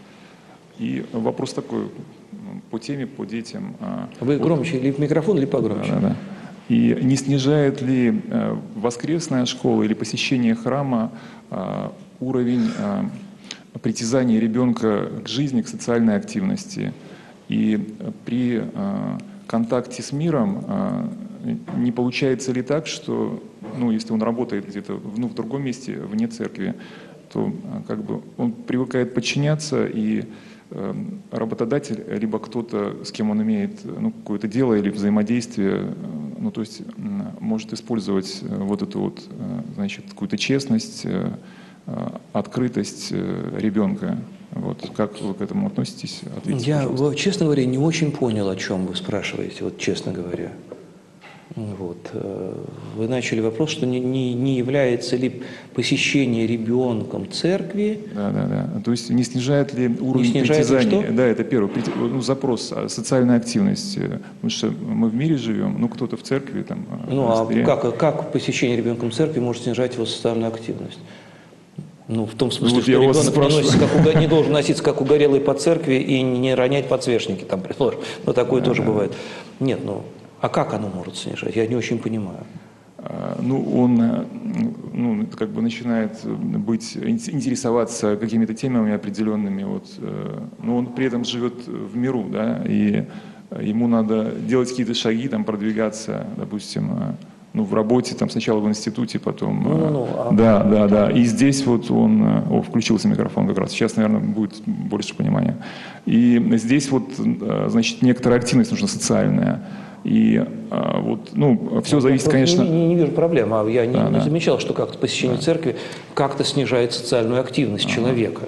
I: И вопрос такой по теме, по детям.
C: Вы громче, или в микрофон, или погромче.
I: Да, да, да. И не снижает ли воскресная школа или посещение храма уровень притязания ребенка к жизни, к социальной активности? И при контакте с миром не получается ли так, что, ну, если он работает где-то, ну, в другом месте, вне церкви, то как бы он привыкает подчиняться, и работодатель, либо кто-то, с кем он имеет, ну, какое-то дело или взаимодействие, ну, то есть может использовать вот эту вот, значит, какую-то честность, открытость ребенка. Вот как вы к этому относитесь? Ответьте,
C: Я,
I: пожалуйста.
C: честно говоря, не очень понял, о чем вы спрашиваете, вот честно говоря. Вот. Вы начали вопрос, что не, не, не является ли посещение ребенком церкви.
I: Да, да, да. То есть не снижает ли уровень
C: не снижает
I: притязаний?
C: Что?
I: Да, это первый ну, запрос, социальная активность. Потому что мы в мире живем, ну кто-то в церкви там.
C: Ну а как, как посещение ребенком церкви может снижать его социальную активность? Ну, в том смысле,
I: вот
C: что ребенок не, носится, как, не должен носиться как угорелый по церкви и не ронять подсвечники, там, предположим. Но такое да, тоже да. бывает. Нет, ну, а как оно может снижать? Я не очень понимаю.
I: Ну, он ну, как бы начинает быть, интересоваться какими-то темами определенными, вот, но он при этом живет в миру, да, и ему надо делать какие-то шаги, там, продвигаться, допустим, ну, в работе, там, сначала в институте, потом...
C: Ну, ну, ну, а...
I: Да, да, да. И здесь вот он... О, включился микрофон как раз. Сейчас, наверное, будет больше понимания. И здесь вот, значит, некоторая активность нужна социальная. И а, вот, ну, все зависит, конечно...
C: Не, не, не вижу проблем. А я не,
I: да,
C: не
I: да.
C: замечал, что как-то посещение да. церкви как-то снижает социальную активность ага. человека.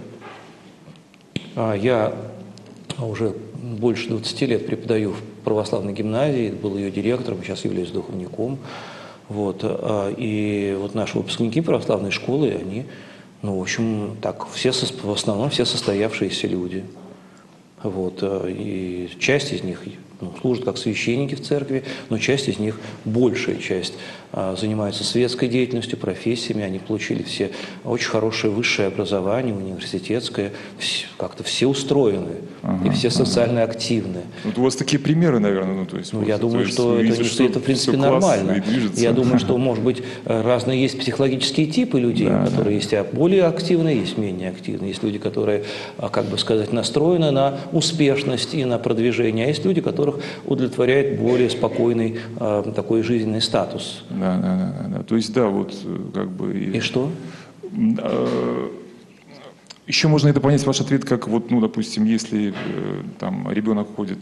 C: А, я уже больше двадцати лет преподаю в православной гимназии, был ее директором, сейчас являюсь духовником. Вот, и вот наши выпускники православной школы, они, ну, в общем, так, все, в основном все состоявшиеся люди. Вот, и часть из них ну, служат как священники в церкви, но часть из них, большая часть, занимается светской деятельностью, профессиями. Они получили все очень хорошее высшее образование, университетское, как-то все устроены, ага, и все социально ага. активны.
I: Вот у вас такие примеры, наверное, ну, то есть...
C: Ну,
I: вот,
C: я думаю,
I: есть,
C: что,
I: видите,
C: это,
I: что
C: это, в принципе, нормально. Я думаю, что, может быть, разные есть психологические типы людей, да, которые да. есть более активные, есть менее активные. Есть люди, которые, как бы сказать, настроены на успешность и на продвижение, а есть люди, которых удовлетворяет более спокойный такой жизненный статус.
I: Да, да, да, да. То есть, да, вот как бы...
C: И, и что?
I: Еще можно это понять, ваш ответ, как вот, ну, допустим, если там ребенок ходит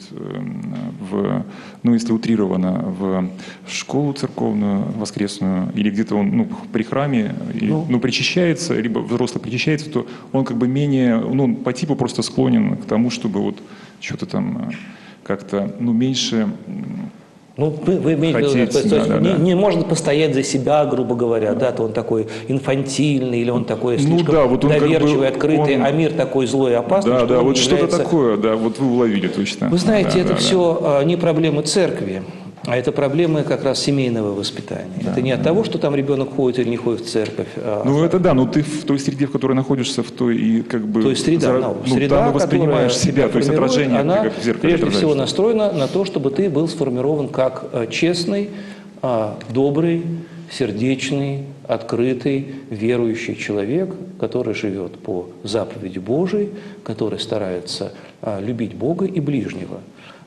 I: в, ну, если утрированно, в школу церковную, воскресную, или где-то он, ну, при храме, ну, ну, причащается, либо взрослый причащается, то он как бы менее, ну, по типу просто склонен к тому, чтобы вот что-то там как-то, ну, меньше...
C: Ну, вы, вы имеете в виду, то есть, да, да, не, да. не может постоять за себя, грубо говоря, да, то он такой инфантильный, или он такой слишком ну, да, вот он доверчивый, как бы, открытый, он... а мир такой злой и опасный,
I: да,
C: что
I: да,
C: он
I: вот
C: является...
I: что-то такое, да, вот вы уловили точно.
C: Вы знаете,
I: да,
C: это
I: да,
C: все
I: да.
C: не проблемы церкви, а это проблемы как раз семейного воспитания. Да, это не от да. того, что там ребенок ходит или не ходит в церковь. А
I: ну, это да, но ты в той среде, в которой находишься, в той и как бы...
C: То есть среда,
I: за...
C: ну,
I: ну,
C: среда,
I: там воспринимаешь себя, то есть отражение,
C: она
I: ты как в зеркале
C: прежде всего
I: да?
C: настроена на то, чтобы ты был сформирован как честный, добрый, сердечный, открытый, верующий человек, который живет по заповеди Божией, который старается любить Бога и ближнего.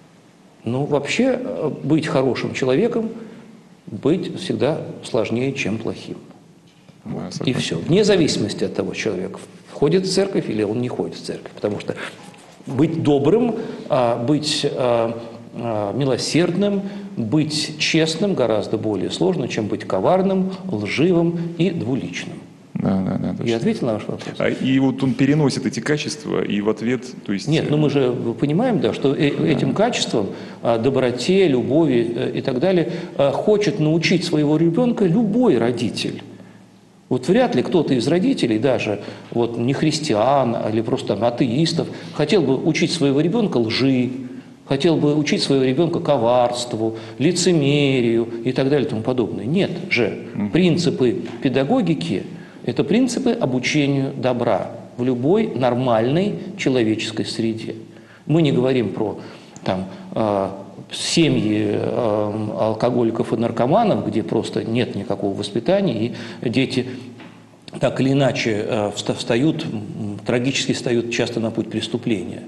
C: Ну, вообще, быть хорошим человеком, быть всегда сложнее, чем плохим. Да, и все. Вне зависимости от того, человек входит в церковь или он не ходит в церковь. Потому что быть добрым, быть милосердным, быть честным гораздо более сложно, чем быть коварным, лживым и двуличным.
I: Да, да, да,
C: Я ответил на ваш вопрос.
I: А, и вот он переносит эти качества, и в ответ, то есть...
C: Нет, ну мы же понимаем, да, что да. этим качествам, доброте, любови и так далее, хочет научить своего ребенка любой родитель. Вот вряд ли кто-то из родителей, даже вот не христиан, или просто там, атеистов, хотел бы учить своего ребенка лжи, хотел бы учить своего ребенка коварству, лицемерию и так далее и тому подобное. Нет же. Принципы педагогики – это принципы обучению добра в любой нормальной человеческой среде. Мы не говорим про там, э, семьи э, алкоголиков и наркоманов, где просто нет никакого воспитания, и дети так или иначе э, встают, трагически встают часто на путь преступления.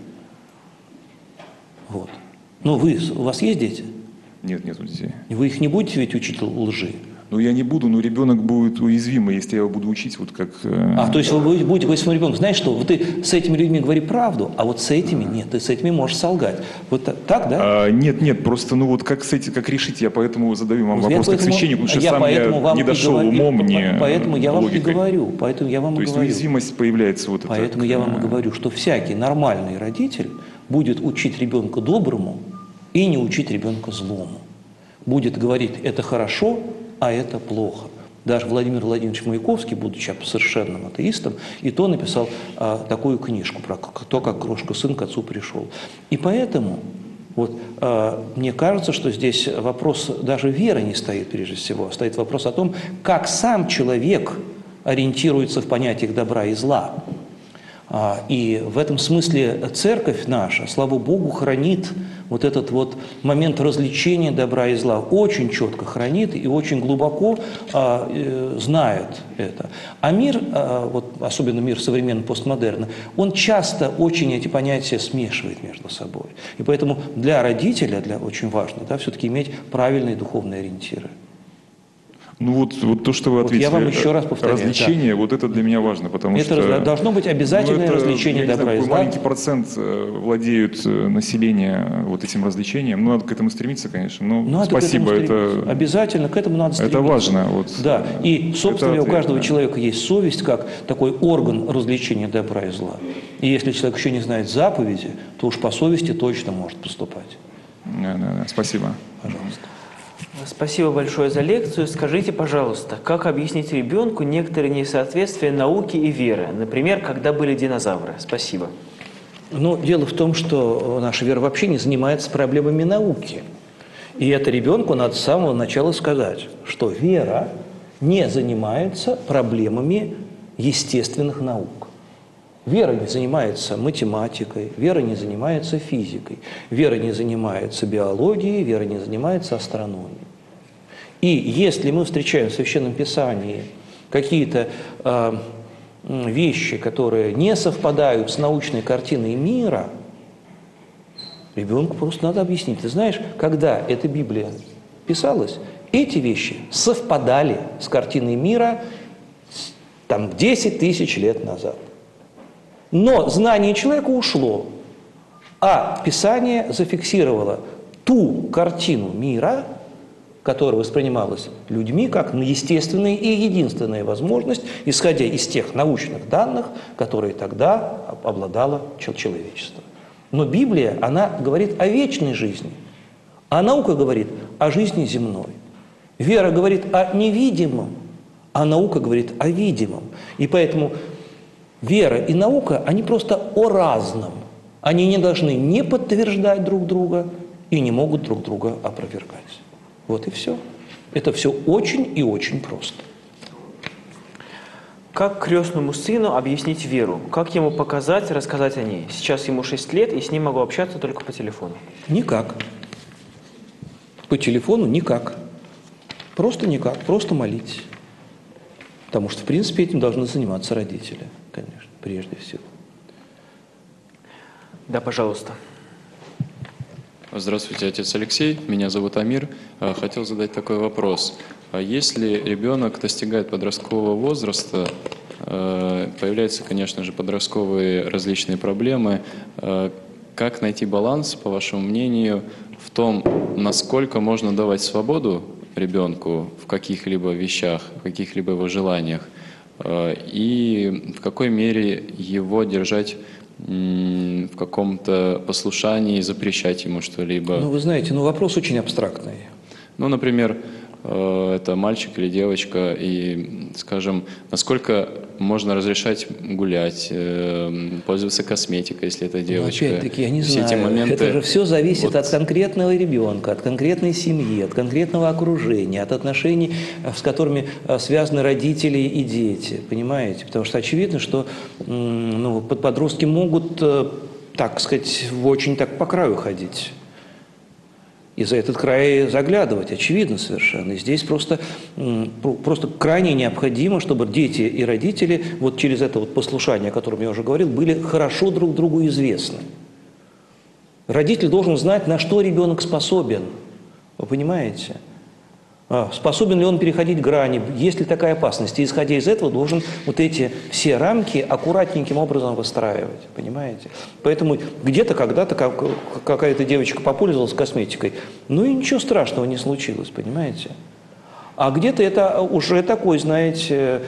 C: Вот. Ну, вы, у вас есть дети?
I: Нет, нет детей.
C: Вы их не будете ведь учить лжи?
I: Ну, я не буду, но ребенок будет уязвимый, если я его буду учить вот как... Э...
C: А, то есть вы будете говорить своему ребенку, знаешь что, вот ты с этими людьми говори правду, а вот с этими нет, ты с этими можешь солгать. Вот так, да?
I: А, нет, нет, просто, ну вот как, с этим, как решить, я поэтому задаю вам вот вопрос как поэтому, священнику, потому что я сам я не дошел говорю, умом, не
C: Поэтому я вам
I: логикой.
C: и говорю, поэтому я вам
I: то
C: и
I: есть
C: говорю.
I: уязвимость появляется вот
C: Поэтому
I: это.
C: я вам и говорю, что всякий нормальный родитель будет учить ребенка доброму и не учить ребенка злому. Будет говорить, это хорошо, а это плохо. Даже Владимир Владимирович Маяковский, будучи совершенным атеистом, и то написал а, такую книжку про то, как крошка сын к отцу пришел. И поэтому вот, а, мне кажется, что здесь вопрос даже веры не стоит прежде всего, а стоит вопрос о том, как сам человек ориентируется в понятиях добра и зла. А, и в этом смысле церковь наша, слава Богу, хранит вот этот вот момент развлечения добра и зла, очень четко хранит и очень глубоко а, э, знает это. А мир, а, вот, особенно мир современного постмодерна, он часто очень эти понятия смешивает между собой. И поэтому для родителя для, очень важно, да, все-таки иметь правильные духовные ориентиры.
I: Ну вот, вот то, что вы ответили,
C: вот я вам еще раз повторяю,
I: развлечение,
C: да.
I: вот это для меня важно, потому
C: это
I: что...
C: Это должно быть обязательное ну, это, развлечение добра и зла.
I: Маленький процент владеют население вот этим развлечением, ну надо к этому стремиться, конечно, но
C: надо
I: спасибо, это...
C: Обязательно к этому надо стремиться.
I: Это важно. Вот,
C: да, и, собственно,
I: ответ,
C: у каждого
I: да.
C: человека есть совесть, как такой орган развлечения добра и зла. И если человек еще не знает заповеди, то уж по совести точно может поступать.
I: Да, да, да. Спасибо.
C: Пожалуйста.
A: Спасибо большое за лекцию. Скажите, пожалуйста, как объяснить ребенку некоторые несоответствия науки и веры? Например, когда были динозавры? Спасибо.
C: Ну, дело в том, что наша вера вообще не занимается проблемами науки. И это ребенку надо с самого начала сказать, что вера не занимается проблемами естественных наук. Вера не занимается математикой, вера не занимается физикой, вера не занимается биологией, вера не занимается астрономией. И если мы встречаем в Священном Писании какие-то э, вещи, которые не совпадают с научной картиной мира, ребенку просто надо объяснить. Ты знаешь, когда эта Библия писалась, эти вещи совпадали с картиной мира там десять тысяч лет назад. Но знание человека ушло, а Писание зафиксировало ту картину мира, которая воспринималась людьми как естественная и единственная возможность, исходя из тех научных данных, которые тогда обладало человечество. Но Библия, она говорит о вечной жизни, а наука говорит о жизни земной. Вера говорит о невидимом, а наука говорит о видимом. И поэтому вера и наука, они просто о разном. Они не должны не подтверждать друг друга и не могут друг друга опровергать. Вот и все. Это все очень и очень просто.
A: Как крестному сыну объяснить веру? Как ему показать, рассказать о ней? Сейчас ему шесть лет, и с ним могу общаться только по телефону.
C: Никак. По телефону никак. Просто никак. Просто молитесь. Потому что, в принципе, этим должны заниматься родители, конечно, прежде всего.
A: Да, пожалуйста.
J: Здравствуйте, отец Алексей, меня зовут Амир. Хотел задать такой вопрос. Если ребенок достигает подросткового возраста, появляются, конечно же, подростковые различные проблемы, как найти баланс, по вашему мнению, в том, насколько можно давать свободу ребенку в каких-либо вещах, в каких-либо его желаниях, и в какой мере его держать в каком-то послушании, запрещать ему что-либо?
C: Ну, вы знаете, ну вопрос очень абстрактный.
J: Ну, например, это мальчик или девочка, и, скажем, насколько можно разрешать гулять, пользоваться косметикой, если это девочка.
C: Но опять-таки, я не
J: все
C: знаю,
J: эти моменты...
C: это же все зависит
J: вот.
C: От конкретного ребенка, от конкретной семьи, от конкретного окружения, от отношений, с которыми связаны родители и дети, понимаете? Потому что очевидно, что ну, подростки могут, так сказать, очень так по краю ходить. И за этот край заглядывать, очевидно совершенно. И здесь просто, просто крайне необходимо, чтобы дети и родители вот через это вот послушание, о котором я уже говорил, были хорошо друг другу известны. Родитель должен знать, на что ребенок способен. Вы понимаете? Способен ли он переходить грани, есть ли такая опасность. И исходя из этого должен вот эти все рамки аккуратненьким образом выстраивать, понимаете. Поэтому где-то когда-то какая-то девочка попользовалась косметикой, ну и ничего страшного не случилось, понимаете. А где-то это уже такой, знаете,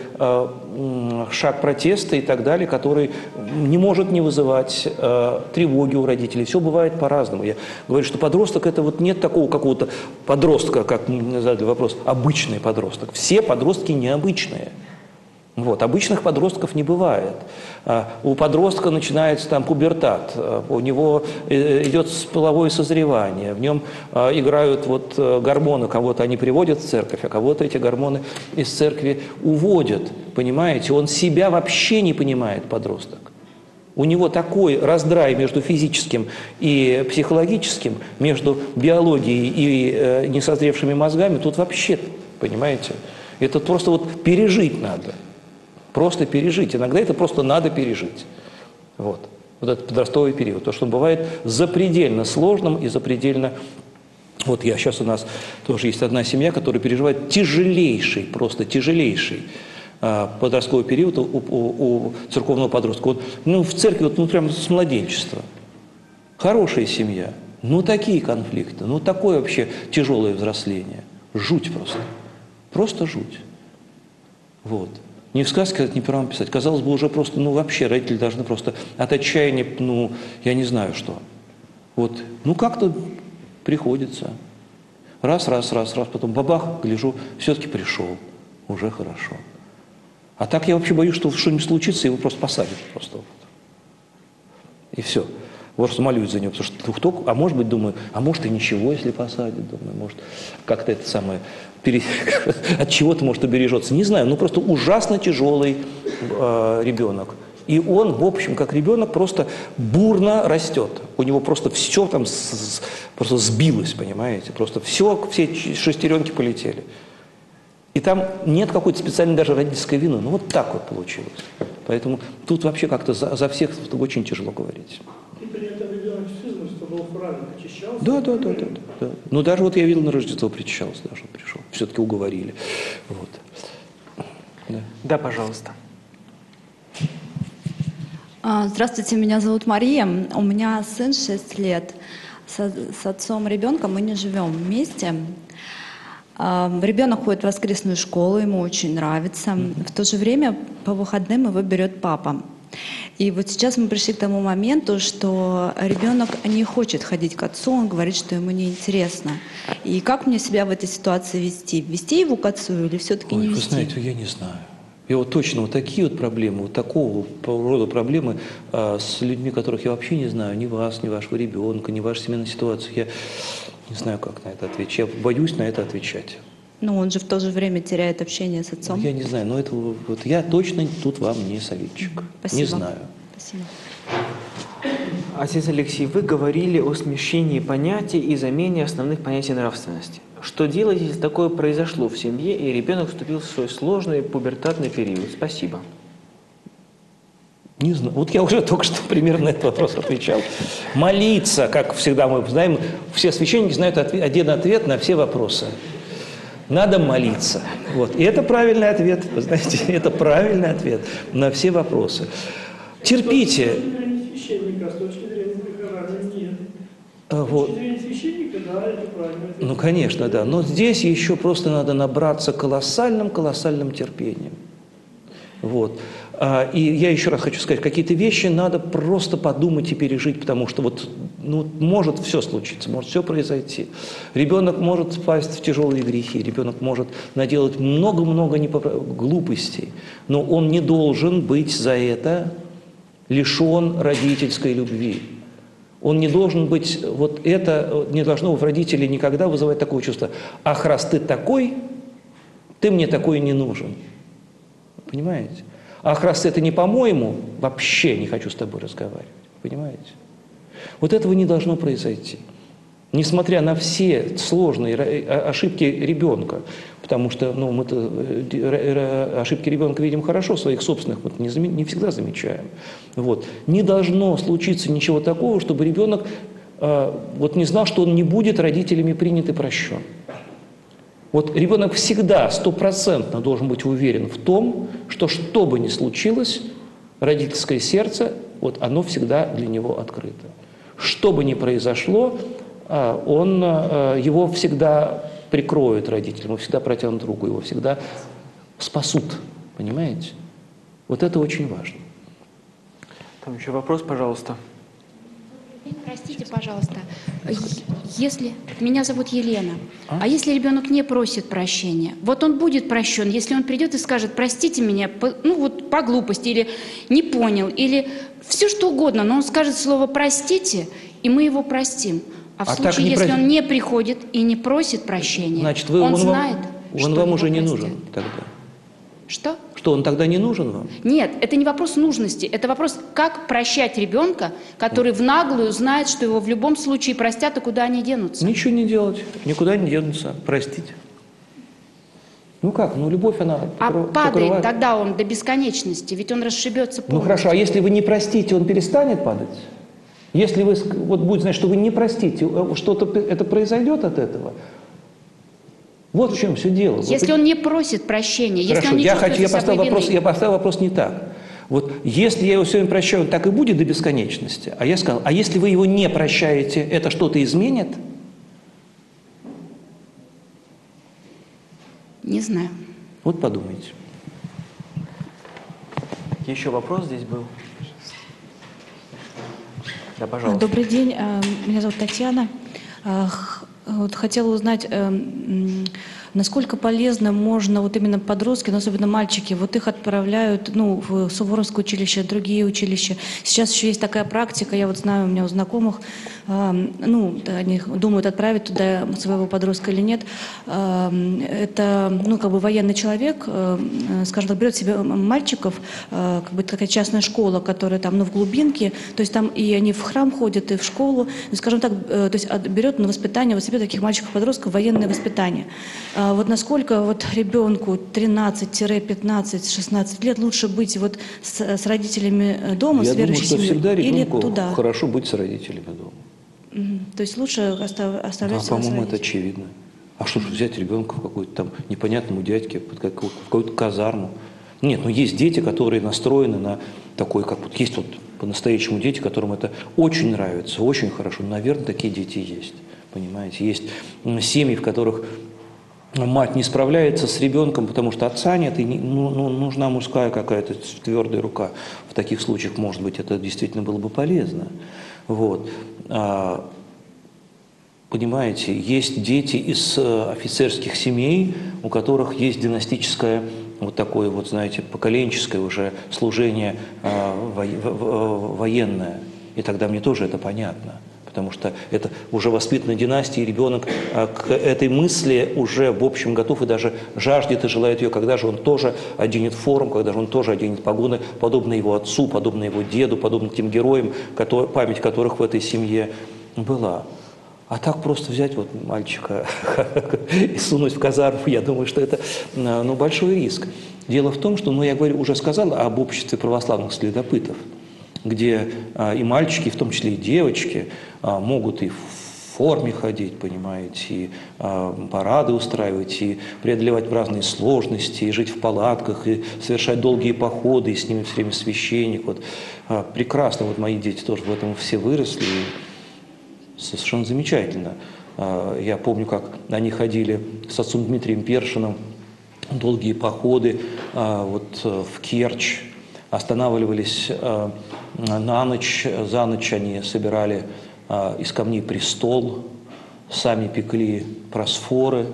C: шаг протеста и так далее, который не может не вызывать тревоги у родителей. Все бывает по-разному. Я говорю, что подросток – это вот нет такого какого-то подростка, как мне задали вопрос, обычный подросток. Все подростки необычные. Вот. Обычных подростков не бывает. У подростка начинается там пубертат, у него идет половое созревание, в нем играют вот гормоны, кого-то они приводят в церковь, а кого-то эти гормоны из церкви уводят, понимаете? Он себя вообще не понимает, подросток. У него такой раздрай между физическим и психологическим, между биологией и несозревшими мозгами, тут вообще, понимаете? Это просто вот пережить надо. Просто пережить. Иногда это просто надо пережить. Вот. Вот этот подростковый период. То, что он бывает запредельно сложным и запредельно... Вот я сейчас у нас тоже есть одна семья, которая переживает тяжелейший, просто тяжелейший а, подростковый период у, у, у церковного подростка. Он, ну, в церкви, вот, ну, прям с младенчества. Хорошая семья. Ну, такие конфликты. Ну, такое вообще тяжелое взросление. Жуть просто. Просто жуть. Вот. Не в сказке, не пером писать. Казалось бы, уже просто, ну, вообще родители должны просто от отчаяния, ну, я не знаю что. Вот, ну, как-то приходится. Раз, раз, раз, раз, потом бабах, гляжу, все-таки пришел. Уже хорошо. А так я вообще боюсь, что что-нибудь случится, и его просто посадят. Просто. И все. Вот что молюсь за него, потому что кто, а может быть, думаю, а может и ничего, если посадят, думаю, может как-то это самое, пере... от чего-то может убережется, не знаю, ну просто ужасно тяжелый э, ребенок. И он, в общем, как ребенок, просто бурно растет. У него просто все там с, с, просто сбилось, понимаете, просто все, все шестеренки полетели. И там нет какой-то специальной даже родительской вины, ну вот так вот получилось. Поэтому тут вообще как-то за, за всех очень тяжело говорить. Да, да, да, да, да. Ну, даже вот я видел на Рождество причащался, даже пришел. Все-таки уговорили. Вот. Да.
A: Да, пожалуйста.
K: Здравствуйте, меня зовут Мария. У меня сын шесть лет. С, с отцом ребенка мы не живем вместе. Ребенок ходит в воскресную школу, ему очень нравится. В то же время по выходным его берет папа. И вот сейчас мы пришли к тому моменту, что ребенок не хочет ходить к отцу, он говорит, что ему неинтересно. И как мне себя в этой ситуации вести? Вести его к отцу или все-таки не вести?
C: Вы знаете, я не знаю. И вот точно вот такие вот проблемы, вот такого рода проблемы а, с людьми, которых я вообще не знаю, ни вас, ни вашего ребенка, ни вашей семейной ситуации, я не знаю, как на это отвечать. Я боюсь на это отвечать.
K: Но он же в то же время теряет общение с отцом.
C: Я не знаю, но это вот я точно тут вам не советчик.
K: Спасибо.
C: Не знаю.
K: Спасибо.
A: Отец Алексей, вы говорили о смещении понятий и замене основных понятий нравственности. Что делать, если такое произошло в семье, и ребенок вступил в свой сложный пубертатный период? Спасибо.
C: Не знаю. Вот я уже только что примерно на этот вопрос отвечал. Молиться, как всегда мы знаем, все священники знают ответ, один ответ на все вопросы. Надо молиться. Вот. И это правильный ответ, вы знаете, это правильный ответ на все вопросы. Терпите. Вот. Ну, конечно, да. Но здесь еще просто надо набраться колоссальным-колоссальным терпением. Вот. И я еще раз хочу сказать, какие-то вещи надо просто подумать и пережить, потому что вот, ну, может все случиться, может все произойти. Ребенок может впасть в тяжелые грехи, ребенок может наделать много-много непоправ... глупостей, но он не должен быть за это лишен родительской любви. Он не должен быть, вот это не должно в родителей никогда вызывать такого чувства. Ах, раз ты такой, ты мне такой не нужен. Понимаете? Ах, раз это не по-моему, вообще не хочу с тобой разговаривать. Понимаете? Вот этого не должно произойти. Несмотря на все сложные ошибки ребенка, потому что ну, мы-то ошибки ребенка видим хорошо, своих собственных вот не, зам... не всегда замечаем. Вот. Не должно случиться ничего такого, чтобы ребенок э, вот не знал, что он не будет родителями принят и прощен. Вот ребенок всегда стопроцентно должен быть уверен в том, что что бы ни случилось, родительское сердце, вот оно всегда для него открыто. Что бы ни произошло, он, его всегда прикроют родители, его всегда протянут руку, его всегда спасут. Понимаете? Вот это очень важно.
A: Там еще вопрос, пожалуйста.
L: Простите, пожалуйста, если меня зовут Елена, а? а если ребенок не просит прощения, вот он будет прощен, если он придет и скажет: простите меня, по, ну вот по глупости, или не понял, или все что угодно, но он скажет слово «простите», и мы его простим. А в а случае, если про... он не приходит и не просит прощения,
C: значит, вы,
L: он,
C: он
L: знает,
C: вам,
L: что
C: он вам уже не
L: простят.
C: нужен тогда.
L: Что?
C: Что, он тогда не нужен вам?
L: Нет, это не вопрос нужности, это вопрос, как прощать ребенка, который в наглую знает, что его в любом случае простят, и куда они денутся.
C: Ничего не делать, никуда не денутся, простить. Ну как, ну любовь, она...
L: А
C: покрыв...
L: падает
C: покрывает.
L: Тогда он до бесконечности, ведь он расшибется полностью.
C: Ну хорошо, а если вы не простите, он перестанет падать? Если вы вот будете знать, что вы не простите, что-то это произойдет от этого? Вот в чем все дело.
L: Если
C: вот...
L: он не просит прощения,
C: Хорошо,
L: если он не
C: я,
L: чувствует
C: хочу, я, поставил вопрос,
L: вины.
C: я поставил вопрос не так. Вот если я его все время прощаю, он так и будет до бесконечности. А я сказал, а если вы его не прощаете, это что-то изменит?
L: Не знаю.
C: Вот подумайте.
A: Еще вопрос здесь был. Да, пожалуйста.
M: Добрый день, меня зовут Татьяна. Вот хотела узнать,
K: насколько полезно можно вот именно подростки, но особенно мальчики, вот их отправляют, ну, в Суворовское училище, другие училища. Сейчас еще есть такая практика, я вот знаю, у меня у знакомых, э, ну, они думают отправить туда своего подростка или нет. Э, это, ну, как бы военный человек, э, скажем так, берет себе мальчиков, э, как бы такая частная школа, которая там, ну, в глубинке, то есть там и они в храм ходят, и в школу, ну, скажем так, э, то есть берет на воспитание вот себе таких мальчиков-подростков военное воспитание. А вот насколько вот ребенку тринадцать-пятнадцать, шестнадцать лет лучше быть вот с, с родителями дома,
C: Я
K: с верующей
C: думаю, что всегда
K: семьей, или
C: ребенку
K: туда?
C: хорошо быть с родителями дома.
K: Мгм. То есть лучше остав, оставлять
C: А,
K: его с
C: по-моему, это
K: родителями?
C: очевидно. А что ж взять ребенка в какой-то там непонятному дядьке, под какую- в какую-то казарму? Нет, ну есть дети, которые настроены на такой, как вот есть вот по-настоящему дети, которым это очень нравится, очень хорошо. Наверное, такие дети есть, понимаете. Есть м, семьи, в которых мать не справляется с ребенком, потому что отца нет, и не- ну, ну, нужна мужская какая-то твердая рука. В таких случаях, может быть, это действительно было бы полезно. Вот. А, понимаете, есть дети из э, офицерских семей, у которых есть династическое, вот такое вот, знаете, поколенческое уже служение э, во- во- военное. И тогда мне тоже это понятно. Потому что это уже воспитанная династия, и ребенок а, к этой мысли уже в общем готов и даже жаждет и желает ее, когда же он тоже оденет форму, когда же он тоже оденет погоны, подобно его отцу, подобно его деду, подобно тем героям, который, память которых в этой семье была. А так просто взять вот мальчика и сунуть в казарму, я думаю, что это ну, большой риск. Дело в том, что, ну, я говорю, уже сказал об обществе православных следопытов, где а, и мальчики, в том числе и девочки, а, могут и в форме ходить, понимаете, и а, парады устраивать, и преодолевать разные сложности, и жить в палатках, и совершать долгие походы, и с ними все время священник. Вот, а, прекрасно, вот мои дети тоже в этом все выросли, и совершенно замечательно. А, я помню, как они ходили с отцом Дмитрием Першиным, долгие походы а, вот, в Керчь, останавливались э, на ночь, за ночь они собирали э, из камней престол, сами пекли просфоры,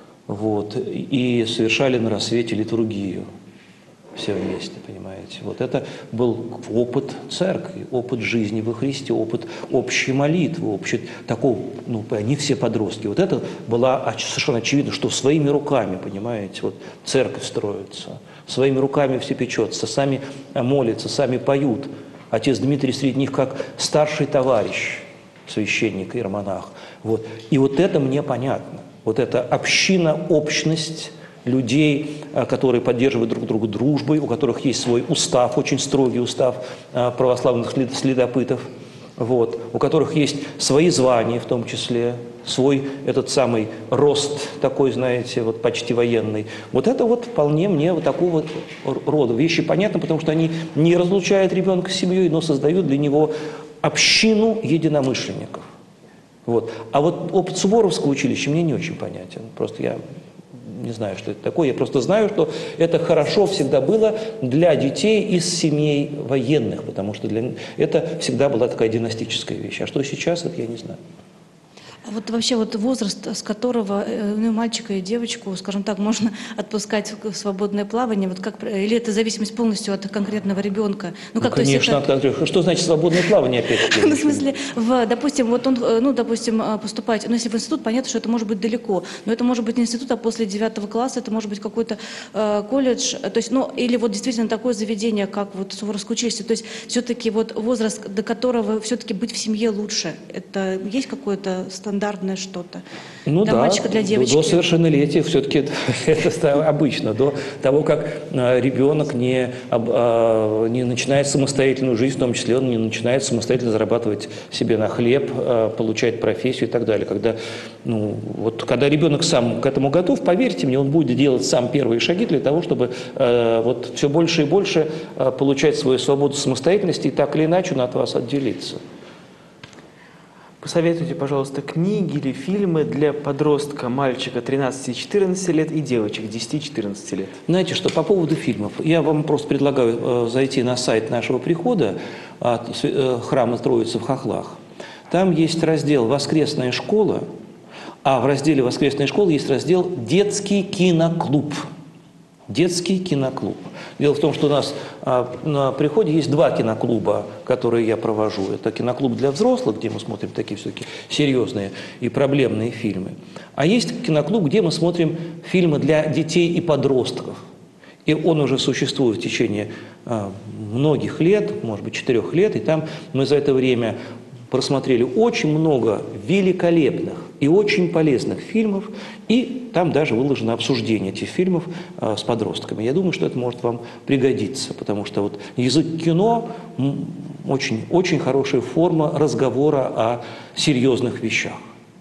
C: вот, и совершали на рассвете литургию все вместе, понимаете. Вот это был опыт церкви, опыт жизни во Христе, опыт общей молитвы, общий такого, ну, они все подростки. Вот это было совершенно очевидно, что своими руками, понимаете, вот церковь строится. Своими руками все печется, сами молятся, сами поют. Отец Дмитрий среди них как старший товарищ, священник, иеромонах. Вот. И вот это мне понятно. Вот эта община, общность людей, которые поддерживают друг друга дружбой, у которых есть свой устав, очень строгий устав православных следопытов, вот, у которых есть свои звания в том числе, свой этот самый рост такой, знаете, вот почти военный. Вот это вот вполне мне вот такого рода вещи понятны, потому что они не разлучают ребенка с семьей, но создают для него общину единомышленников. Вот. А вот опыт Суворовского училища мне не очень понятен. Просто я не знаю, что это такое. Я просто знаю, что это хорошо всегда было для детей из семей военных, потому что для... это всегда была такая династическая вещь. А что сейчас, это я не знаю.
K: А вот вообще вот возраст, с которого ну, мальчика и девочку, скажем так, можно отпускать в свободное плавание, вот как, или это зависимость полностью от конкретного ребенка? Ну, как,
C: ну конечно,
K: это...
C: от... что значит свободное плавание опять-таки?
K: Ну, в смысле, в, допустим, вот он, ну, допустим, поступать, ну, если в институт, понятно, что это может быть далеко, но это может быть не институт, а после девятого класса, это может быть какой-то э, колледж, то есть, ну, или вот действительно такое заведение, как вот Суворовское училище, то есть все-таки вот возраст, до которого все-таки быть в семье лучше, это есть какое-то стандартное что-то?
C: Ну
K: для
C: да,
K: мальчика, для девочки?
C: До совершеннолетия все-таки это, это обычно, до того, как ребенок не, не начинает самостоятельную жизнь, в том числе он не начинает самостоятельно зарабатывать себе на хлеб, получать профессию и так далее. Когда, ну, вот, когда ребенок сам к этому готов, поверьте мне, он будет делать сам первые шаги для того, чтобы вот, все больше и больше получать свою свободу самостоятельности и так или иначе он от вас отделиться.
A: Посоветуйте, пожалуйста, книги или фильмы для подростка, мальчика тринадцати-четырнадцати лет и девочек десяти-четырнадцати лет.
C: Знаете что, по поводу фильмов. Я вам просто предлагаю э, зайти на сайт нашего прихода от э, храма Троицы в Хохлах. Там есть раздел «Воскресная школа», А в разделе «Воскресная школа» есть раздел «Детский киноклуб». Детский киноклуб. Дело в том, что у нас а, на приходе есть два киноклуба, которые я провожу. Это киноклуб для взрослых, где мы смотрим такие все-таки серьезные и проблемные фильмы. А есть киноклуб, где мы смотрим фильмы для детей и подростков. И он уже существует в течение а, многих лет, может быть, четырех лет. И там мы за это время просмотрели очень много великолепных и очень полезных фильмов, и там даже выложено обсуждение этих фильмов э, с подростками. Я думаю, что это может вам пригодиться, потому что вот язык кино очень, очень хорошая форма разговора о серьезных вещах.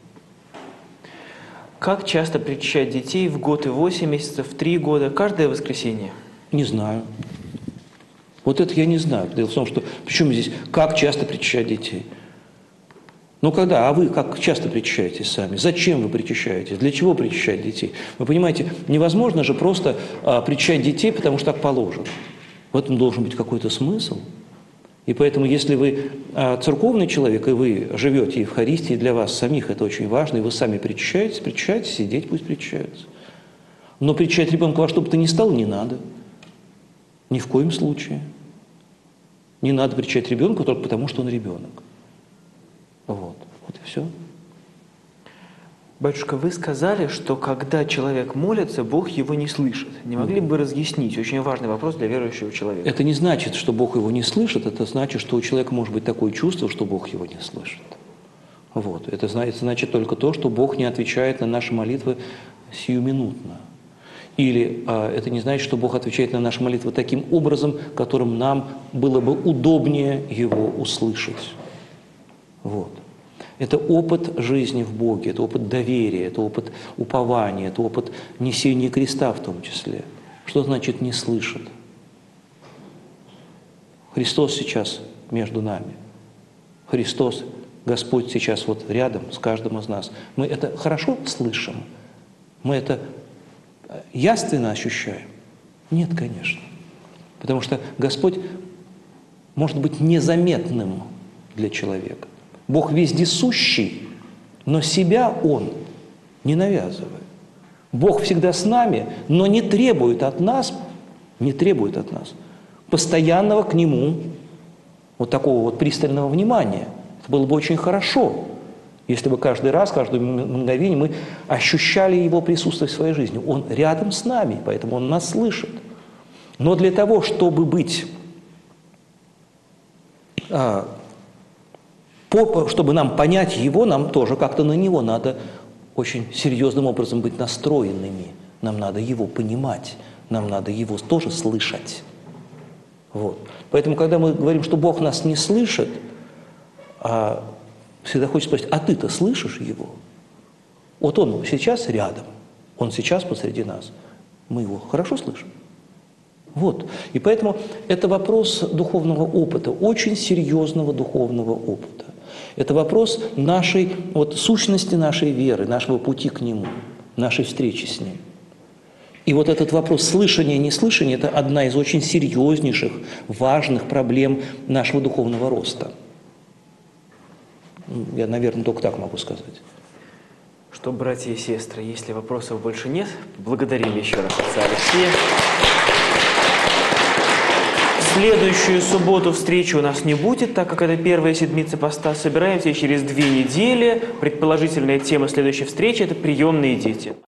A: Как часто причащать детей в год и восемь месяцев, в три года, каждое воскресенье?
C: Не знаю. Вот это я не знаю. Дело в том, что почему здесь как часто причащать детей? Ну когда? А вы как часто причащаетесь сами? Зачем вы причащаетесь? Для чего причащать детей? Вы понимаете, невозможно же просто а, причащать детей, потому что так положено. В этом должен быть какой-то смысл. И поэтому, если вы а, церковный человек, и вы живете Евхаристией, для вас самих это очень важно, и вы сами причащаетесь, причащаетесь, и дети пусть причащаются. Но причащать ребенка во что бы то ни стало не надо. Ни в коем случае. Не надо причащать ребенка только потому, что он ребенок. Вот. Вот и все.
A: Батюшка, вы сказали, что когда человек молится, Бог его не слышит. Не могли бы разъяснить? Очень важный вопрос для верующего человека.
C: Это не значит, что Бог его не слышит, это значит, что у человека может быть такое чувство, что Бог его не слышит. Вот. Это значит только то, что Бог не отвечает на наши молитвы сиюминутно. Или а, это не значит, что Бог отвечает на наши молитвы таким образом, которым нам было бы удобнее его услышать. Вот. Это опыт жизни в Боге, это опыт доверия, это опыт упования, это опыт несения креста в том числе. Что значит «не слышит»? Христос сейчас между нами. Христос, Господь сейчас вот рядом с каждым из нас. Мы это хорошо слышим? Мы это яственно ощущаем? Нет, конечно. Потому что Господь может быть незаметным для человека. Бог вездесущий, но себя Он не навязывает. Бог всегда с нами, но не требует от нас, не требует от нас постоянного к Нему вот такого вот пристального внимания. Это было бы очень хорошо, если бы каждый раз, каждое мгновение мы ощущали Его присутствие в своей жизни. Он рядом с нами, поэтому Он нас слышит. Но для того, чтобы быть... А, чтобы нам понять его, нам тоже как-то на него надо очень серьезным образом быть настроенными. Нам надо его понимать, нам надо его тоже слышать. Вот. Поэтому, когда мы говорим, что Бог нас не слышит, а всегда хочется спросить, а ты-то слышишь его? Вот он сейчас рядом, он сейчас посреди нас. Мы его хорошо слышим? Вот. И поэтому это вопрос духовного опыта, очень серьезного духовного опыта. Это вопрос нашей, вот, сущности нашей веры, нашего пути к Нему, нашей встречи с Ним. И вот этот вопрос слышания и неслышания – это одна из очень серьезнейших, важных проблем нашего духовного роста. Я, наверное, только так могу сказать.
A: Что, братья и сестры, если вопросов больше нет, благодарим еще раз отца Алексея. В следующую субботу встречи у нас не будет, так как это первая седмица поста. Собираемся через две недели. Предположительная тема следующей встречи – это приемные дети.